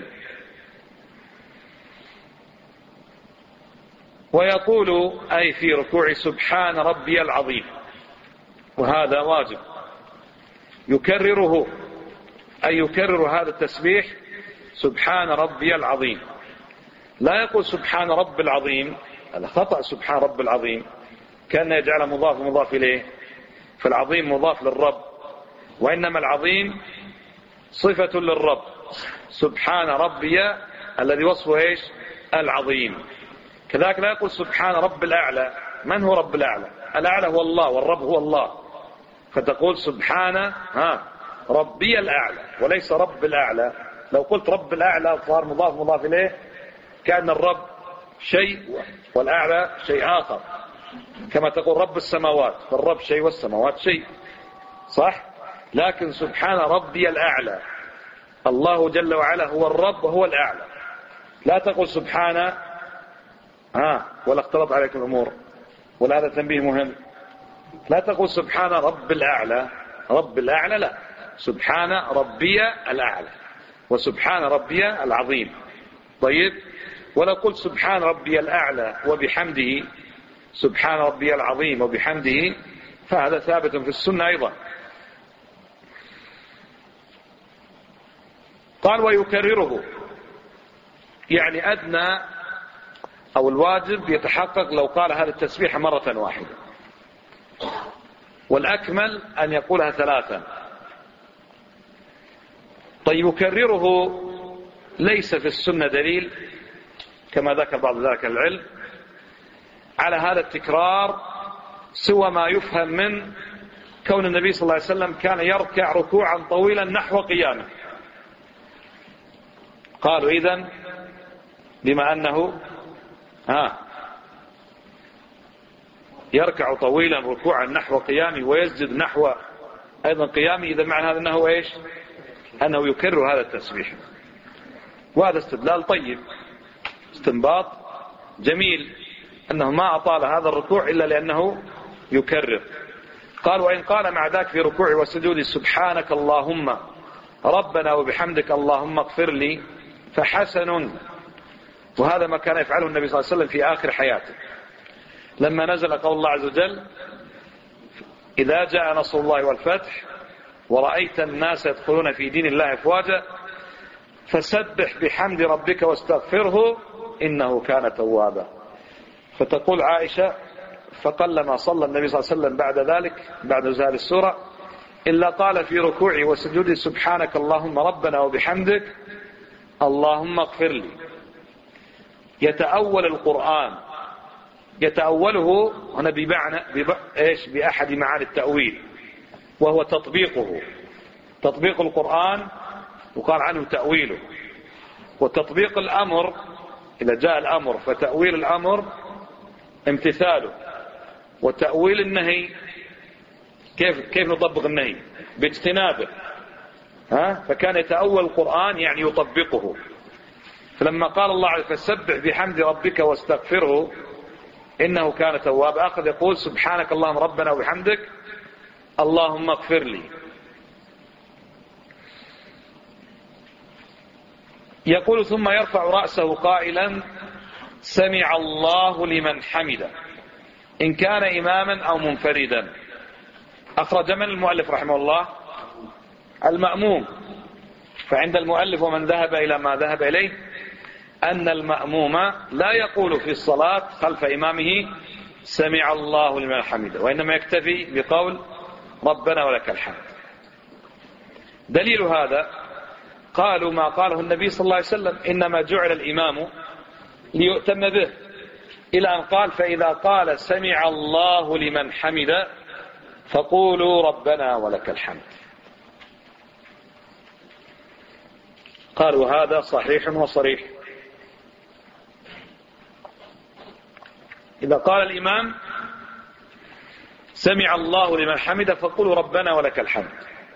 ويقول أي في ركوع سبحان ربي العظيم، وهذا واجب يكرره، أي يكرر هذا التسبيح سبحان ربي العظيم، لا يقول سبحان رب العظيم، هذا خطأ. سبحان رب العظيم كان يجعل مضاف مضاف إليه، فالعظيم مضاف للرب، وإنما العظيم صفة للرب. سبحان ربي الذي وصفه إيش؟ العظيم. كذلك لا يقول سبحان رب الأعلى، من هو رب الأعلى؟ الأعلى هو الله، والرب هو الله، فتقول سبحان ها ربي الأعلى وليس رب الأعلى. لو قلت رب الأعلى صار مضاف مضاف إليه كأن الرب شيء والأعلى شيء آخر، كما تقول رب السماوات، فالرب شيء والسماوات شيء، صح؟ لكن سبحان ربي الأعلى، الله جل وعلا هو الرب وهو الأعلى. لا تقول سبحان ها ولا اختلط عليك الأمور، ولا هذا تنبيه مهم. لا تقول سبحان رب الأعلى، رب الأعلى لا، سبحان ربي الأعلى وسبحان ربي العظيم. طيب، ولا قلت سبحان ربي الأعلى وبحمده، سبحان ربي العظيم وبحمده، فهذا ثابت في السنة أيضا. قال ويكرره، يعني أدنى أو الواجب يتحقق لو قال هذا التسبيح مرة واحدة، والأكمل أن يقولها ثلاثا. طيب يكرره ليس في السنة دليل كما ذكر بعض ذلك العلم على هذا التكرار، سوى ما يفهم من كون النبي صلى الله عليه وسلم كان يركع ركوعا طويلا نحو قيامه. قالوا إذن بما أنه ها يركع طويلا ركوعا نحو قيامه ويسجد نحو أيضا قيامه، إذا معنى هذا أنه إيش؟ أنه يكرر هذا التسبيح. وهذا استدلال طيب، استنباط جميل، أنه ما أطال هذا الركوع إلا لأنه يكرر. قال وإن قال مع ذاك في ركوعه وسجوده سبحانك اللهم ربنا وبحمدك اللهم اغفر لي فحسن. وهذا ما كان يفعله النبي صلى الله عليه وسلم في آخر حياته، لما نزل قول الله عز وجل إذا جاء نصر الله والفتح ورأيت الناس يدخلون في دين الله أفواجا فسبح بحمد ربك واستغفره إنه كان توابا. فتقول عائشة فقلما صلى النبي صلى الله عليه وسلم بعد ذلك بعد نزول السورة إلا قال في ركوعه وسجوده سبحانك اللهم ربنا وبحمدك اللهم اغفر لي. يتأول القرآن، يتأوله هنا بمعنى ايش؟ بأحد معاني التأويل، وهو تطبيقه. تطبيق القرآن وقال عنه تأويله، وتطبيق الأمر إذا جاء الأمر فتأويل الأمر امتثاله، وتأويل النهي كيف كيف نطبق النهي؟ باجتنابه. ها فكان يتأول القرآن يعني يطبقه. فلما قال الله عز وجل فسبح بحمد ربك واستغفره إنه كان توابا، أخذ يقول سبحانك اللهم ربنا وبحمدك اللهم اغفر لي. يقول ثم يرفع رأسه قائلا سمع الله لمن حمده إن كان إماما أو منفردا. أخرج من المؤلف رحمه الله المأموم. فعند المؤلف ومن ذهب إلى ما ذهب إليه أن المأموم لا يقول في الصلاة خلف إمامه سمع الله لمن حمده، وإنما يكتفي بقول ربنا ولك الحمد. دليل هذا قالوا ما قاله النبي صلى الله عليه وسلم إنما جعل الإمام ليؤتم به، إلى أن قال فإذا قال سمع الله لمن حمده فقولوا ربنا ولك الحمد. قالوا هذا صحيح وصريح. إذا قال الإمام سمع الله لمن حمده فقولوا ربنا ولك الحمد.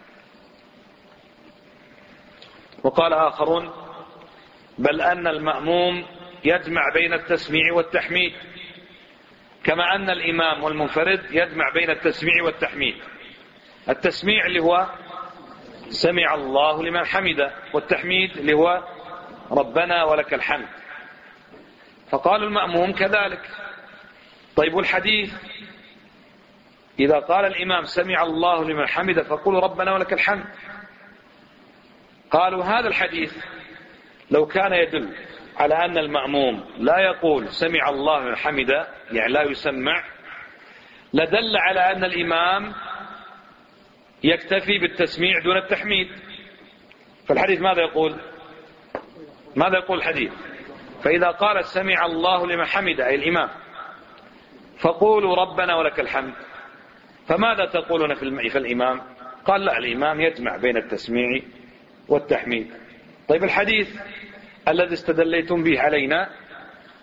وقال آخرون بل أن المأموم يجمع بين التسميع والتحميد، كما أن الإمام والمنفرد يجمع بين التسميع والتحميد. التسميع اللي هو سمع الله لمن حمده، والتحميد اللي هو ربنا ولك الحمد. فقال المأموم كذلك. طيب الحديث إذا قال الإمام سمع الله لمن حمده فقولوا ربنا ولك الحمد، قالوا هذا الحديث لو كان يدل على أن المأموم لا يقول سمع الله لمن حمده يعني لا يسمع، لدل على أن الإمام يكتفي بالتسميع دون التحميد. فالحديث ماذا يقول؟ ماذا يقول الحديث؟ فإذا قال سمع الله لمن حمده أي الإمام فقولوا ربنا ولك الحمد، فماذا تقولون في الإمام؟ قال لا، الإمام يجمع بين التسميع والتحميد. طيب الحديث الذي استدليتم به علينا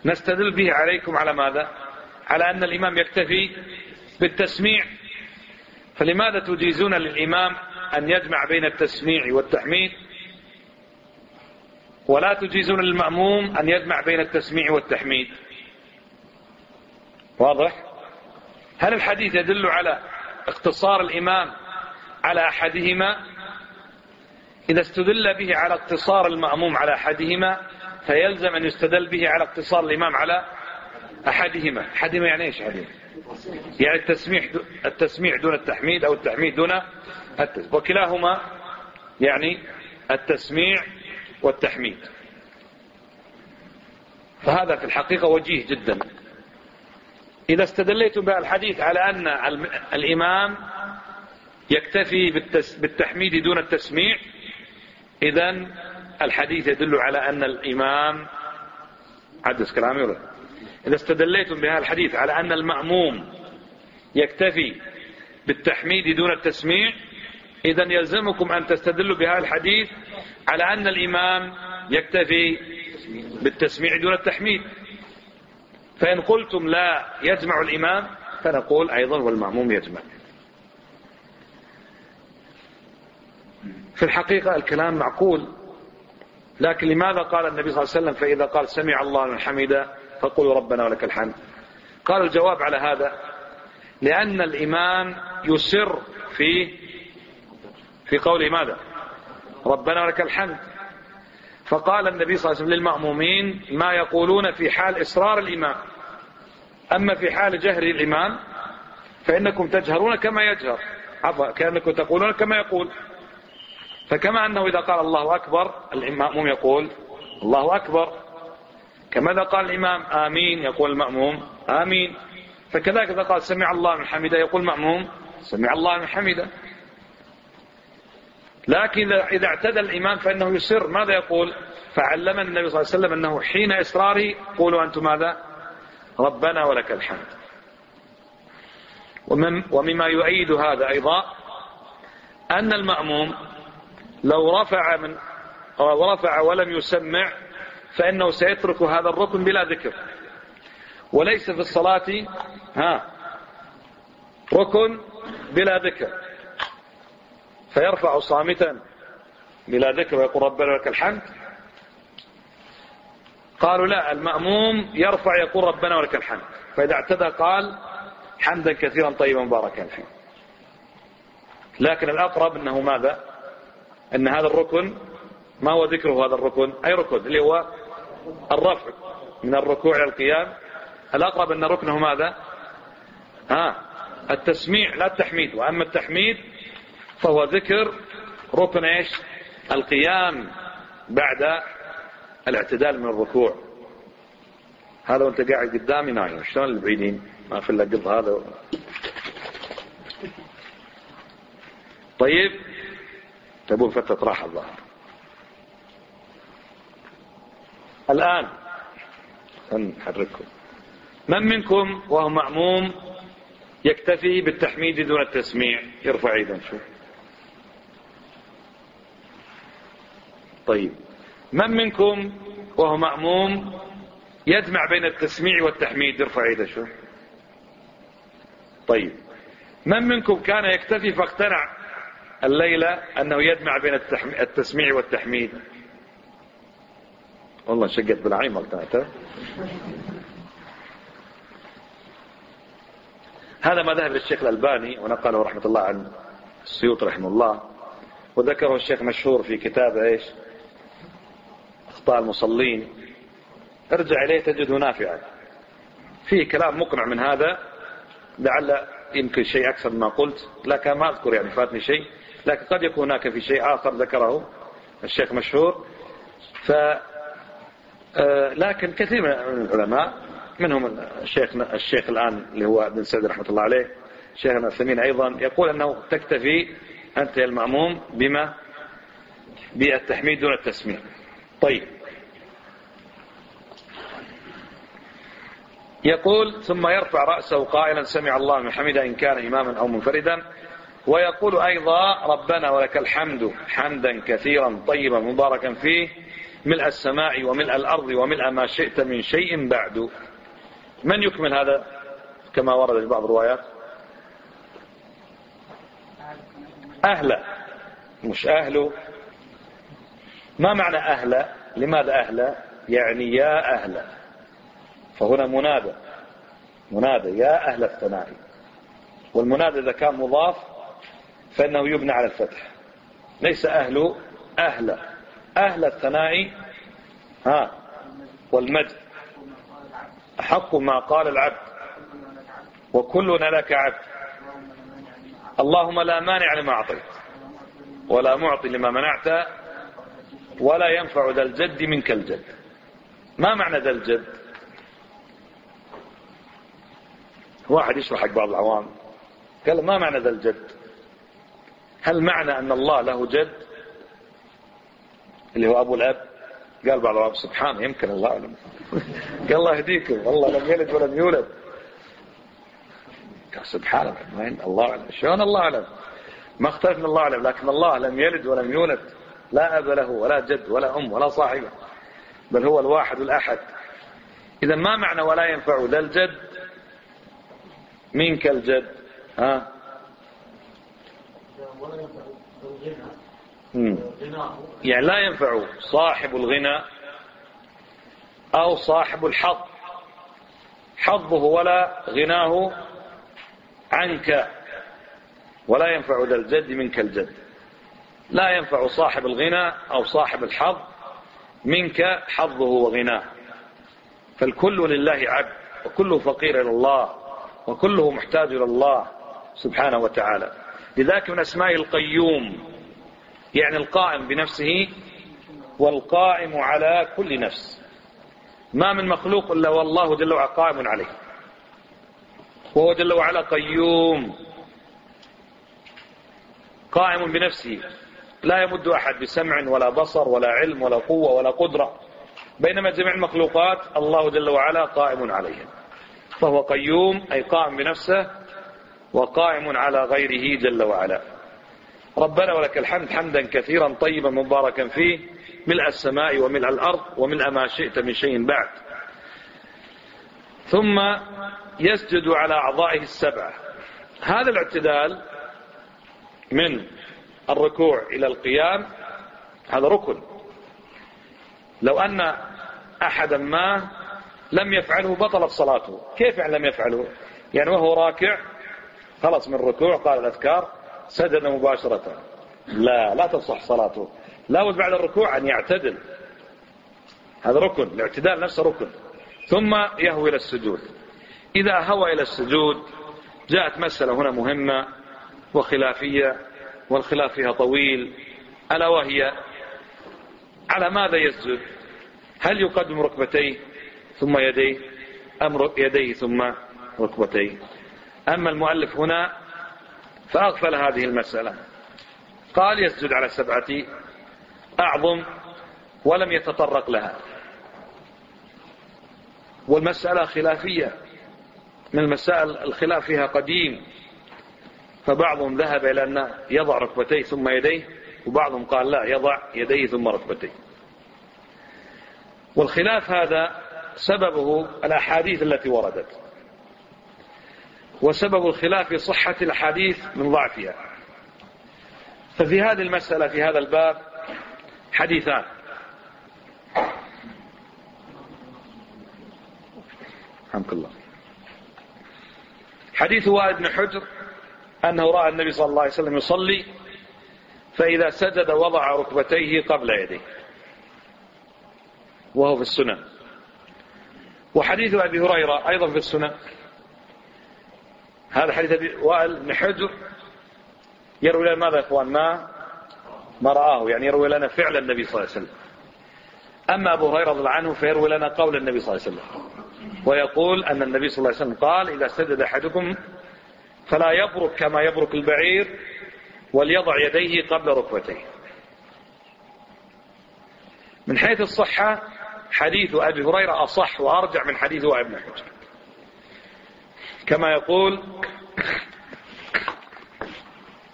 نستدل به عليكم على ماذا؟ على أن الإمام يكتفي بالتسميع. فلماذا تجيزون للإمام أن يجمع بين التسميع والتحميد ولا تجيزون للمأموم أن يجمع بين التسميع والتحميد؟ واضح؟ هل الحديث يدل على اقتصار الإمام على أحدهما؟ إذا استدل به على اقتصار المأموم على أحدهما فيلزم أن يستدل به على اقتصار الإمام على أحدهما. أحدهما يعني إيش أحدهما؟ يعني التسميع التسميع دون التحميد أو التحميد دون التسميع، وكلاهما يعني التسميع والتحميد. فهذا في الحقيقة وجيه جدا. إذا استدليتم بالحديث على أن الإمام يكتفي بالتحميد دون التسميع، إذن الحديث يدل على أن الإمام عدس كلامي ولا؟ إذا استدليتم بهذا الحديث على أن المأموم يكتفي بالتحميد دون التسميع، إذن يلزمكم أن تستدلوا بهذا الحديث على أن الإمام يكتفي بالتسميع دون التحميد. فإن قلتم لا يجمع الإمام فنقول أيضا والمأموم يجمع. في الحقيقة الكلام معقول، لكن لماذا قال النبي صلى الله عليه وسلم فإذا قال سمع الله لمن حمده فقولوا ربنا ولك الحمد؟ قال الجواب على هذا لأن الإمام يسر في في قوله ماذا؟ ربنا ولك الحمد. فقال النبي صلى الله عليه وسلم للمأمومين ما يقولون في حال إصرار الإمام، أما في حال جهر الإمام فإنكم تجهرون كما يجهر، عفوا كأنكم تقولون كما يقول. فكما أنه إذا قال الله أكبر المأموم يقول الله أكبر، كما إذا قال الإمام آمين يقول المأموم آمين، فكذلك إذا قال سمع الله من حمده يقول المأموم سمع الله من حمده. لكن إذا اعتدى الإمام فإنه يسر، ماذا يقول؟ فعلمنا النبي صلى الله عليه وسلم أنه حين إصراره قولوا أنتم ماذا؟ ربنا ولك الحمد. ومما يؤيد هذا أيضا أن المأموم لو رفع من أو رفع ولم يسمع فإنه سيترك هذا الركن بلا ذكر، وليس في الصلاة ها ركن بلا ذكر فيرفع صامتا بلا ذكر ويقول ربنا ولك الحمد. قالوا لا، المأموم يرفع يقول ربنا ولك الحمد، فإذا اعتدى قال حمدا كثيرا طيبا مباركا فيه. لكن الأقرب أنه ماذا؟ أن هذا الركن ما هو ذكره هذا الركن، أي ركن اللي هو الرفع من الركوع إلى القيام، الأقرب أن ركنه ماذا؟ ها التسميع لا التحميد. وأما التحميد فهو ذكر ركن إيش؟ القيام بعد الاعتدال من الركوع. هذا وانت قاعد قدامي نايم، شلون البعيدين ما في الا قض هذا. طيب تبون فترة راحة الظاهر. الآن نحرككم. من منكم وهو مأموم يكتفي بالتحميد دون التسميع؟ يرفع ايدا شوف. طيب من منكم وهو مأموم يجمع بين التسميع والتحميد؟ يرفع ايده شوف. طيب من منكم كان يكتفي فاقتنع الليلة أنه يجمع بين التسميع والتحميد؟ والله شقت بالعين ما اقتنعت. هذا ما ذهب للشيخ الألباني ونقله رحمة الله عن السيوط رحمه الله، وذكره الشيخ مشهور في كتاب ايش؟ أخطاء المصلين. ارجع إليه تجده نافعا، فيه كلام مقنع من هذا، لعل يمكن شيء أكثر مما قلت، لكن ما أذكر يعني فاتني شيء، لكن قد يكون هناك في شيء آخر ذكره الشيخ مشهور. ف لكن كثير من العلماء منهم الشيخ الشيخ الآن اللي هو ابن سعد رحمة الله عليه، شيخنا الثمين أيضا، يقول أنه تكتفي أنت يا المأموم بما بالتحميد دون التسميع. طيب يقول ثم يرفع رأسه قائلا سمع الله من حمده إن كان إماما أو منفردا، ويقول أيضا ربنا ولك الحمد حمدا كثيرا طيبا مباركا فيه ملء السماء وملء الأرض وملء ما شئت من شيء بعد. من يكمل هذا كما ورد في بعض الروايات؟ أهل، مش أهل. ما معنى أهل؟ لماذا أهل؟ يعني يا أهل، فهنا منادى، منادى يا أهل الثناء. والمنادى إذا كان مضاف فإنه يبنى على الفتح، ليس أهل، أهل، أهل الثناء ها والمجد، أحق ما قال العبد وكلنا لك عبد. اللهم لا مانع لما أعطيت ولا معطي لما منعت ولا ينفع ذا الجد منك الجد. ما معنى ذا الجد؟ واحد يشرح حق بعض العوام قال ما معنى ذا الجد؟ هل معنى أن الله له جد اللي هو أبو الأب؟ قال بعض العوام سبحانه يمكن، الله أعلم. قال الله يهديكم، والله لم يلد ولم يولد. قال سبحانه الله أعلم. شلون الله أعلم؟ ما اختلفنا الله أعلم، لكن الله لم يلد ولم يولد، لا أب له ولا جد ولا أم ولا صاحبة، بل هو الواحد الأحد. إذا ما معنى ولا ينفع ذا الجد منك الجد؟ ها؟ يعني لا ينفع صاحب الغنى أو صاحب الحظ حظه ولا غناه عنك، ولا ينفع ذا الجد منك الجد. لا ينفع صاحب الغنى أو صاحب الحظ منك حظه وغناه، فالكل لله عبد، وكله فقير إلى الله، وكله محتاج إلى الله سبحانه وتعالى. لذلك من أسماء القيوم، يعني القائم بنفسه والقائم على كل نفس. ما من مخلوق إلا والله جل وعلا قائم عليه، وهو جل وعلا قيوم قائم بنفسه، لا يمد أحد بسمع ولا بصر ولا علم ولا قوة ولا قدرة، بينما جميع المخلوقات الله جل وعلا قائم عليها، فهو قيوم أي قائم بنفسه وقائم على غيره جل وعلا. ربنا ولك الحمد حمدا كثيرا طيبا مباركا فيه، ملء السماء وملء الأرض وملء ما شئت من شيء بعد. ثم يسجد على أعضائه السبعة. هذا الاعتدال من الركوع إلى القيام هذا ركن. لو أن أحدا ما لم يفعله بطلت صلاته. كيف يعني لم يفعله؟ يعني وهو راكع خلص من الركوع قال الأذكار سجد مباشرة، لا لا تصح صلاته، لا بد بعد الركوع أن يعتدل. هذا ركن، الاعتدال نفسه ركن. ثم يهوي إلى السجود. إذا هوى إلى السجود جاءت مسألة هنا مهمة وخلافية، والخلاف فيها طويل، ألا وهي على ماذا يسجد؟ هل يقدم ركبتيه ثم يديه أم يديه ثم ركبتيه؟ أما المؤلف هنا فأغفل هذه المسألة، قال يسجد على سبعة أعظم ولم يتطرق لها. والمسألة خلافية، من المسائل الخلاف فيها قديم، فبعضهم ذهب إلى أن يضع ركبتيه ثم يديه، وبعضهم قال لا يضع يديه ثم ركبتيه. والخلاف هذا سببه الأحاديث التي وردت، وسبب الخلاف في صحة الحديث من ضعفها. ففي هذه المسألة في هذا الباب حديثان. حمد الله. حديث وائل بن حجر أنه رأى النبي صلى الله عليه وسلم يصلي فإذا سجد وضع ركبتيه قبل يديه، وهو في السنن. وحديث أبي هريرة أيضا في السنن. هذا حديث أبي وائل بن حجر يروي لنا ماذا يا إخوان؟ ما ما رآه، يعني يروي لنا فعل النبي صلى الله عليه وسلم. أما أبو هريرة رضي الله عنه فيروي لنا قول النبي صلى الله عليه وسلم، ويقول أن النبي صلى الله عليه وسلم قال إذا سجد أحدكم فلا يبرك كما يبرك البعير وليضع يديه قبل ركبتيه. من حيث الصحة حديث أبي هريرة أصح وأرجع من حديث وائل بن حجر، كما يقول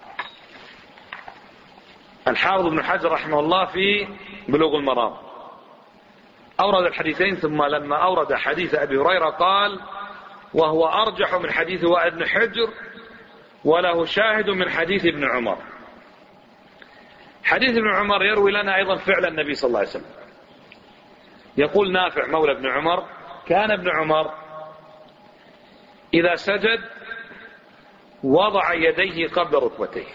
الحافظ ابن حجر رحمه الله في بلوغ المرام أورد الحديثين، ثم لما أورد حديث أبي هريرة قال وهو أرجح من حديث وائل بن حجر وله شاهد من حديث ابن عمر. حديث ابن عمر يروي لنا أيضا فعل النبي صلى الله عليه وسلم. يقول نافع مولى ابن عمر كان ابن عمر إذا سجد وضع يديه قبل ركبتيه،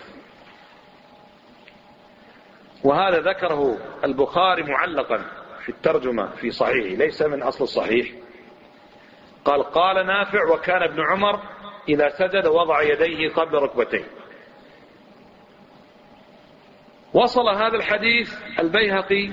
وهذا ذكره البخاري معلقا في الترجمة في صحيحه، ليس من أصل الصحيح. قال قال نافع وكان ابن عمر إذا سجد وضع يديه قبل ركبتيه. وصل هذا الحديث البيهقي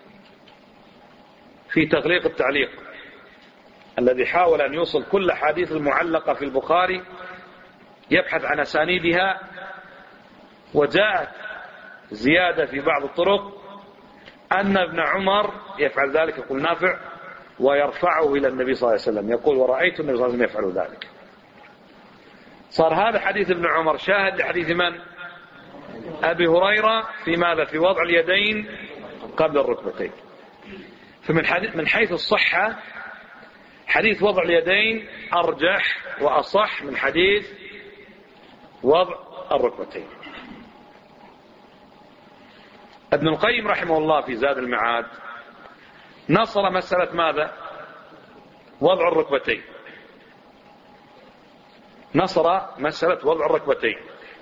في تغليق التعليق الذي حاول أن يوصل كل حديث المعلقة في البخاري، يبحث عن أسانيدها، وجاءت زيادة في بعض الطرق أن ابن عمر يفعل ذلك، يقول نافع، ويرفعه إلى النبي صلى الله عليه وسلم، يقول ورأيت النبي صلى الله عليه وسلم يفعل ذلك. صار هذا حديث ابن عمر شاهد لحديث من؟ أبي هريرة في ماذا؟ في وضع اليدين قبل الركبتين. فمن من حيث الصحة حديث وضع اليدين أرجح وأصح من حديث وضع الركبتين. ابن القيم رحمه الله في زاد المعاد نصر مسألة ماذا؟ وضع الركبتين، نصر مسألة وضع الركبتين،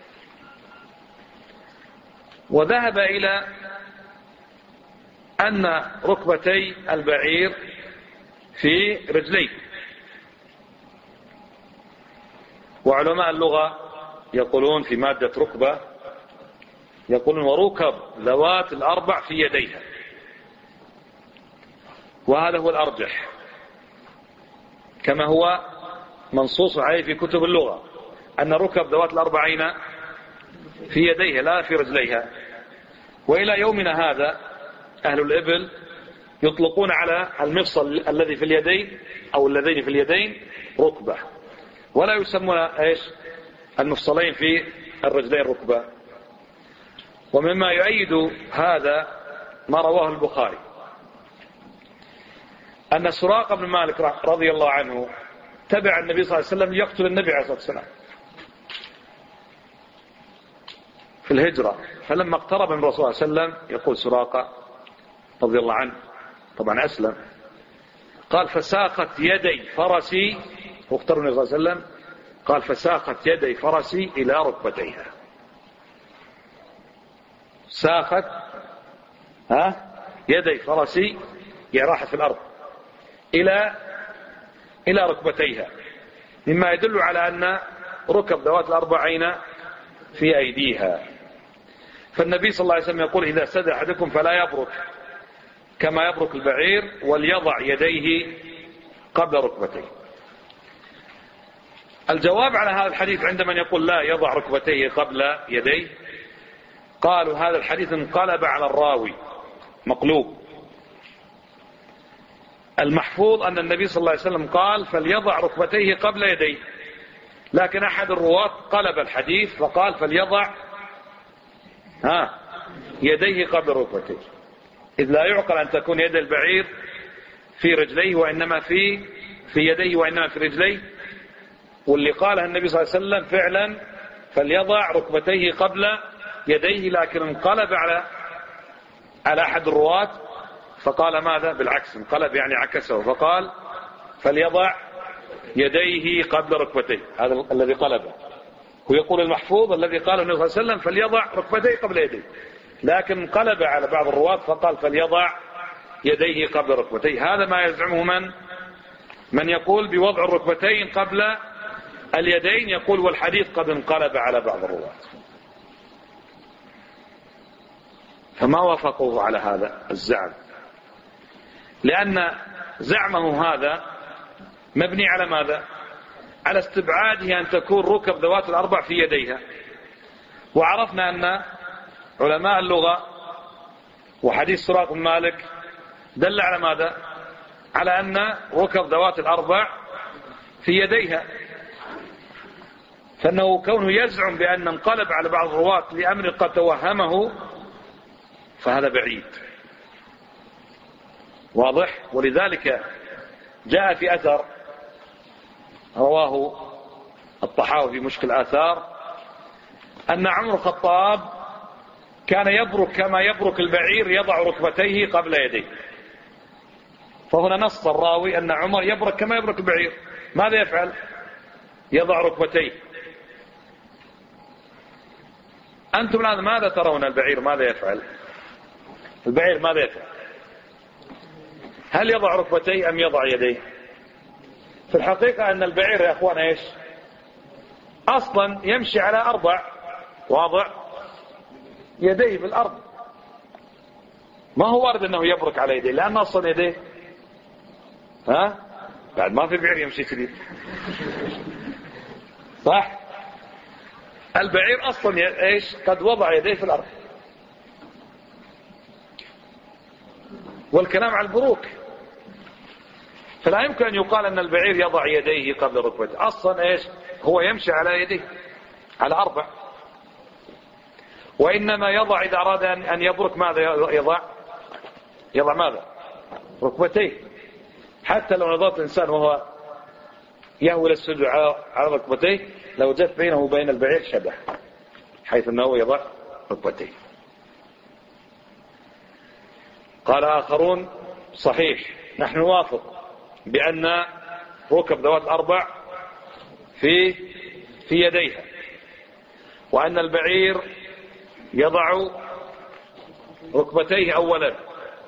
وذهب إلى أن ركبتي البعير في رجليه. وعلماء اللغة يقولون في مادة ركبة يقولون وركب ذوات الأربع في يديها، وهذا هو الأرجح كما هو منصوص عليه في كتب اللغة، أن ركب ذوات الأربعين في يديها لا في رجليها. وإلى يومنا هذا أهل الإبل يطلقون على المفصل الذي في اليدين أو اللذين في اليدين ركبة، ولا يسمون إيش المفصلين في الرجلين ركبة. ومما يؤيد هذا ما رواه البخاري أن سراقة بن مالك رضي الله عنه تبع النبي صلى الله عليه وسلم يقتل النبي عليه الصلاة والسلام في الهجرة، فلما اقترب من الرسول صلى الله عليه وسلم يقول سراقة رضي الله عنه طبعا أسلم، قال فساقت يدي فرسي، واقترب من الرسول صلى الله عليه وسلم قال فساقت يدي فرسي إلى ركبتيها، ساقت ها يدي فرسي يعني راحت في الأرض إلى إلى ركبتيها، مما يدل على أن ركب ذوات الأربعين في أيديها. فالنبي صلى الله عليه وسلم يقول إذا سجد أحدكم فلا يبرك كما يبرك البعير وليضع يديه قبل ركبتيه. الجواب على هذا الحديث عند من يقول لا يضع ركبتيه قبل يديه، قالوا هذا الحديث انقلب على الراوي مقلوب. المحفوظ أن النبي صلى الله عليه وسلم قال فليضع ركبتيه قبل يديه، لكن أحد الرواة قلب الحديث فقال فليضع ها يديه قبل ركبتيه، إذ لا يعقل أن تكون يد البعير في رجليه وإنما في في يديه وإنما في رجليه. واللي قالها النبي صلى الله عليه وسلم فعلا فليضع ركبتيه قبل يديه، لكن انقلب على على أحد الرواة فقال ماذا؟ بالعكس، انقلب يعني عكسه فقال فليضع يديه قبل ركبتيه، هذا الذي قلبه. ويقول المحفوظ الذي قاله النبي صلى الله عليه وسلم فليضع ركبتيه قبل يديه، لكن انقلب على بعض الرواة فقال فليضع يديه قبل ركبتيه. هذا ما يزعمه من من يقول بوضع الركبتين قبل اليدين، يقول والحديث قد انقلب على بعض الرواة. فما وافقوه على هذا الزعم، لأن زعمه هذا مبني على ماذا؟ على استبعاده أن تكون ركب ذوات الأربع في يديها. وعرفنا أن علماء اللغة وحديث سراق بن مالك دل على ماذا؟ على أن ركب ذوات الأربع في يديها، فإنه كونه يزعم بأن انقلب على بعض الرواة لأمر قد توهمه فهذا بعيد. واضح؟ ولذلك جاء في أثر رواه الطحاوي في مشكل الآثار أن عمر الخطاب كان يبرك كما يبرك البعير، يضع ركبتيه قبل يديه. فهنا نص الراوي أن عمر يبرك كما يبرك البعير. ماذا يفعل؟ يضع ركبتيه. أنتم الآن ماذا ترون البعير ماذا يفعل؟ البعير ماذا يفعل؟ هل يضع ركبتيه أم يضع يديه؟ في الحقيقة أن البعير يا أخوان إيش؟ أصلا يمشي على أربع واضع يديه في الأرض. ما هو وارد أنه يبرك على يديه، لأن أصلا يديه ها بعد ما في بعير يمشي كذي صح؟ البعير أصلا إيش؟ قد وضع يديه في الأرض. والكلام على البروك، فلا يمكن أن يقال أن البعير يضع يديه قبل ركبته. أصلا إيش؟ هو يمشي على يديه على أربع، وإنما يضع إذا أراد أن يبرك ماذا يضع؟ يضع ماذا؟ ركبتيه. حتى لو نظرت الإنسان وهو يهوي السجود على ركبتيه لو جت بينه وبين البعير شبه، حيث أنه يضع ركبتيه. قال آخرون صحيح، نحن نوافق بأن ركب ذوات أربع في في يديها، وأن البعير يضع ركبتيه أولا.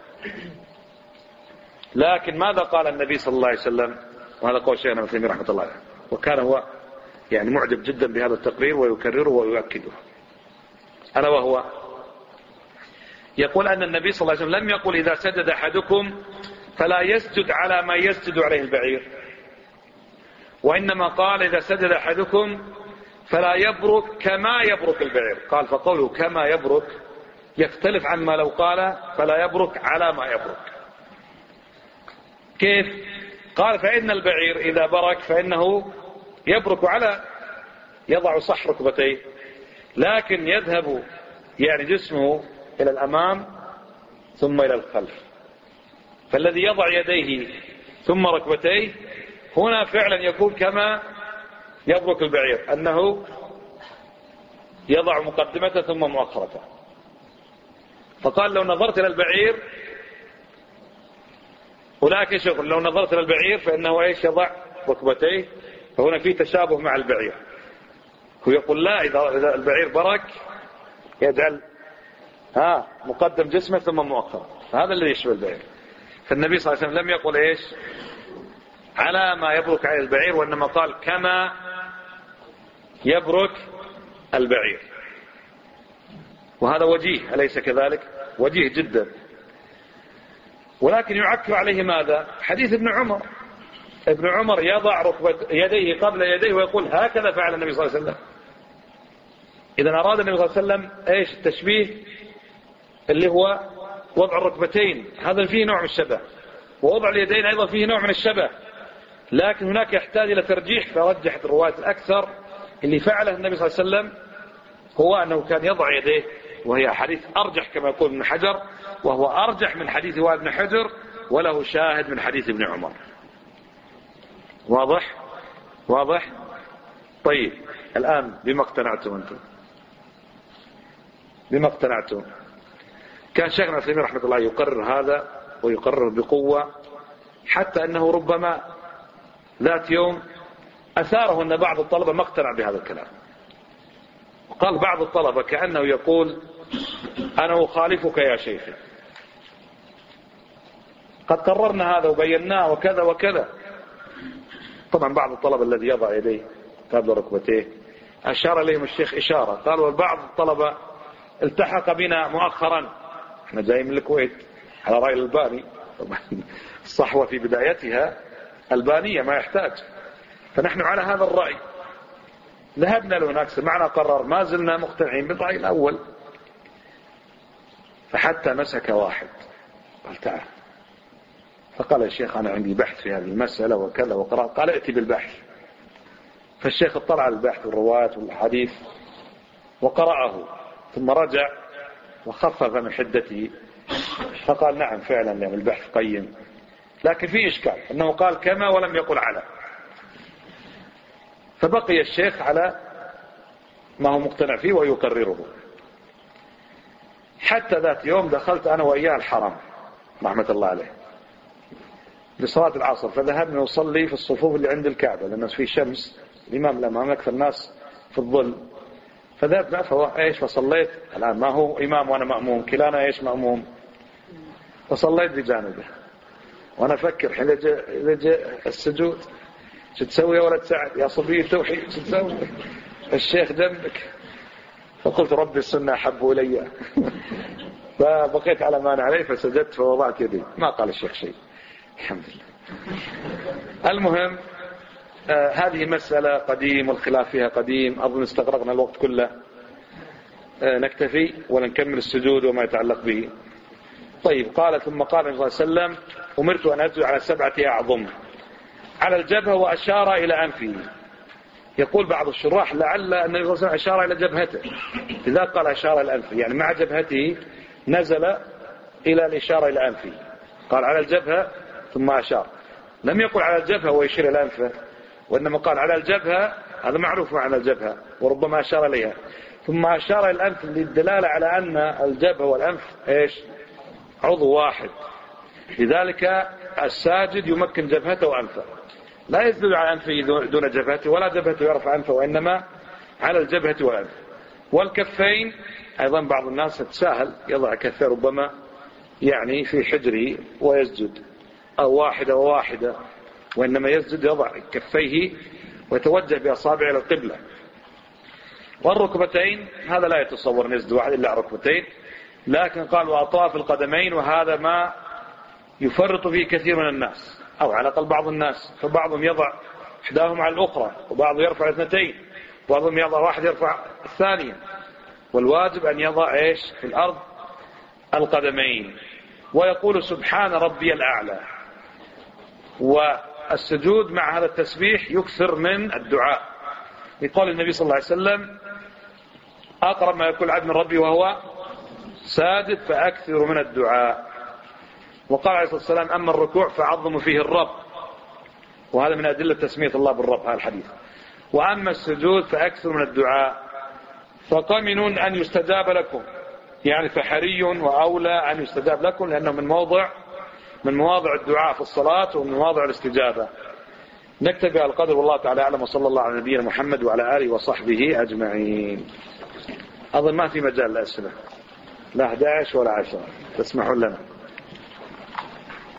لكن ماذا قال النبي صلى الله عليه وسلم؟ وهذا قول شيخنا ابن تيمية رحمة الله عليه، وكان هو يعني معجب جدا بهذا التقرير ويكرره ويؤكده، ألا وهو يقول أن النبي صلى الله عليه وسلم لم يقل إذا سجد أحدكم فلا يسجد على ما يسجد عليه البعير، وإنما قال إذا سجد أحدكم فلا يبرك كما يبرك البعير. قال فقوله كما يبرك يختلف عن ما لو قال فلا يبرك على ما يبرك. كيف؟ قال فإن البعير إذا برك فإنه يبرك على يضع صح ركبتيه، لكن يذهب يعني جسمه إلى الأمام ثم إلى الخلف. فالذي يضع يديه ثم ركبتيه هنا فعلا يكون كما يبرك البعير، أنه يضع مقدمته ثم مؤخرته. فقال لو نظرت إلى البعير هناك شغل، لو نظرت إلى البعير فإنه إيش؟ يضع ركبتيه. فهنا في تشابه مع البعير. هو يقول لا، إذا البعير برك يجعل ها مقدم جسمه ثم مؤخر، هذا الذي يشبه البعير. فالنبي صلى الله عليه وسلم لم يقل إيش؟ على ما يبرك على البعير، وإنما قال كما يبرك البعير. وهذا وجيه أليس كذلك؟ وجيه جدا. ولكن يعكر عليه ماذا؟ حديث ابن عمر. ابن عمر يضع ركبة يديه قبل يديه ويقول هكذا فعل النبي صلى الله عليه وسلم. إذا أراد النبي صلى الله عليه وسلم إيش؟ التشبيه اللي هو وضع الركبتين، هذا فيه نوع من الشبه، ووضع اليدين أيضا فيه نوع من الشبه، لكن هناك يحتاج إلى ترجيح. فرجحت الرواية الأكثر اللي فعله النبي صلى الله عليه وسلم هو أنه كان يضع يديه، وهي حديث أرجح كما يقول ابن حجر، وهو أرجح من حديث وائل بن حجر، وله شاهد من حديث ابن عمر. واضح؟ واضح؟ طيب الآن بما اقتنعتم أنتم؟ بما اقتنعتم؟ كان شيخنا ابن رحمة الله يقرر هذا ويقرر بقوة، حتى أنه ربما ذات يوم أثاره أن بعض الطلبة ما اقتنع بهذا الكلام. قال بعض الطلبة كأنه يقول أنا أخالفك يا شيخي، قد قررنا هذا وبيناه وكذا وكذا. طبعا بعض الطلبة الذي يضع يديه قبل ركبتيه أشار إليهم الشيخ إشارة، قال وبعض الطلبة التحق بنا مؤخرا، احنا جاي من الكويت على رأي الألباني، الصحوة في بدايتها ألبانية ما يحتاج، فنحن على هذا الرأي ذهبنا لهناك، سمعنا قرار، ما زلنا مقتنعين بالرأي الأول. فحتى مسك واحد قال تعال، فقال يا شيخ أنا عندي بحث في هذه المسألة وكذا وقرأ، قال ائتي بالبحث. فالشيخ اطلع على البحث والروايات والحديث وقرأه، ثم رجع وخفف من حدته فقال نعم فعلا يعني البحث قيم، لكن في إشكال أنه قال كما ولم يقل على. فبقي الشيخ على ما هو مقتنع فيه ويقرره. حتى ذات يوم دخلت أنا وإياه الحرم رحمة الله عليه لصلاة العصر، فذهبنا نصلي في الصفوف اللي عند الكعبة لأنه في شمس، الإمام الأمام أكثر الناس في الظل. فذهبنا فهو إيش فصليت، الآن ما هو إمام وأنا مأموم، كلانا إيش مأموم، فصليت بجانبه وأنا أفكر حين إذا جاء السجود شو تسوي يا ولد سعد يا صبي التوحيد شو تسوي، الشيخ جنبك. فقلت ربي السنة أحب إلي فبقيت على ما أنا عليه فسجدت فوضعت يدي، ما قال الشيخ شيء الحمد لله. المهم آه هذه مسألة قديم والخلاف فيها قديم، أظن استغرقنا الوقت كله. آه نكتفي ونكمل السجود وما يتعلق به. طيب قال ثم قال النبي صلى الله عليه وسلم أمرت أن أسجد على سبعة أعظم على الجبهة وأشار إلى أنفه. يقول بعض الشراح لعل النبي صلى الله عليه وسلم أشار إلى جبهته، إذا قال أشار إلى أنفه يعني مع جبهته نزل إلى الإشارة إلى أنفه، قال على الجبهة ثم أشار، لم يقل على الجبهة ويشير إلى أنفه، وإنما قال على الجبهة، هذا معروف على الجبهة وربما أشار إليها، ثم أشار إلى الأنف للدلالة على أن الجبهة والأنف إيش عضو واحد. لذلك الساجد يمكن جبهته وأنفه، لا يسجد على أنفه دون جبهته ولا جبهته يرفع أنفه، وإنما على الجبهة والأنف. والكفين أيضا بعض الناس تساهل يضع كفيه ربما يعني في حجره ويسجد، أو واحدة وواحدة، وإنما يسجد يضع كفيه ويتوجه بأصابعه إلى القبلة. والركبتين هذا لا يتصور نسجد واحد إلا على ركبتين، لكن قال وأطراف القدمين، وهذا ما يفرط فيه كثير من الناس أو على الأقل بعض الناس، فبعضهم يضع إحداهما على الأخرى، وبعضهم يرفع اثنتين، وبعضهم يضع واحد يرفع الثانية، والواجب أن يضع إيش في الأرض القدمين. ويقول سبحان ربي الأعلى. والسجود مع هذا التسبيح يكثر من الدعاء، يقول النبي صلى الله عليه وسلم أقرب ما يكون العبد من ربي وهو ساجد فأكثر من الدعاء. وقال عليه الصلاة والسلام أما الركوع فعظم فيه الرب، وهذا من أدلة تسمية الله بالرب هذا الحديث. وأما السجود فأكثر من الدعاء، فقمن أن يستجاب لكم، يعني فحري وأولى أن يستجاب لكم، لأنه من موضع من مواضع الدعاء في الصلاة ومن مواضع الاستجابة. نكتفي على القدر والله تعالى أعلم، وصلى الله على نبينا محمد وعلى آله وصحبه أجمعين. أظن ما في مجال للأسئلة، لا أحد عشر ولا عشرة، تسمحون لنا.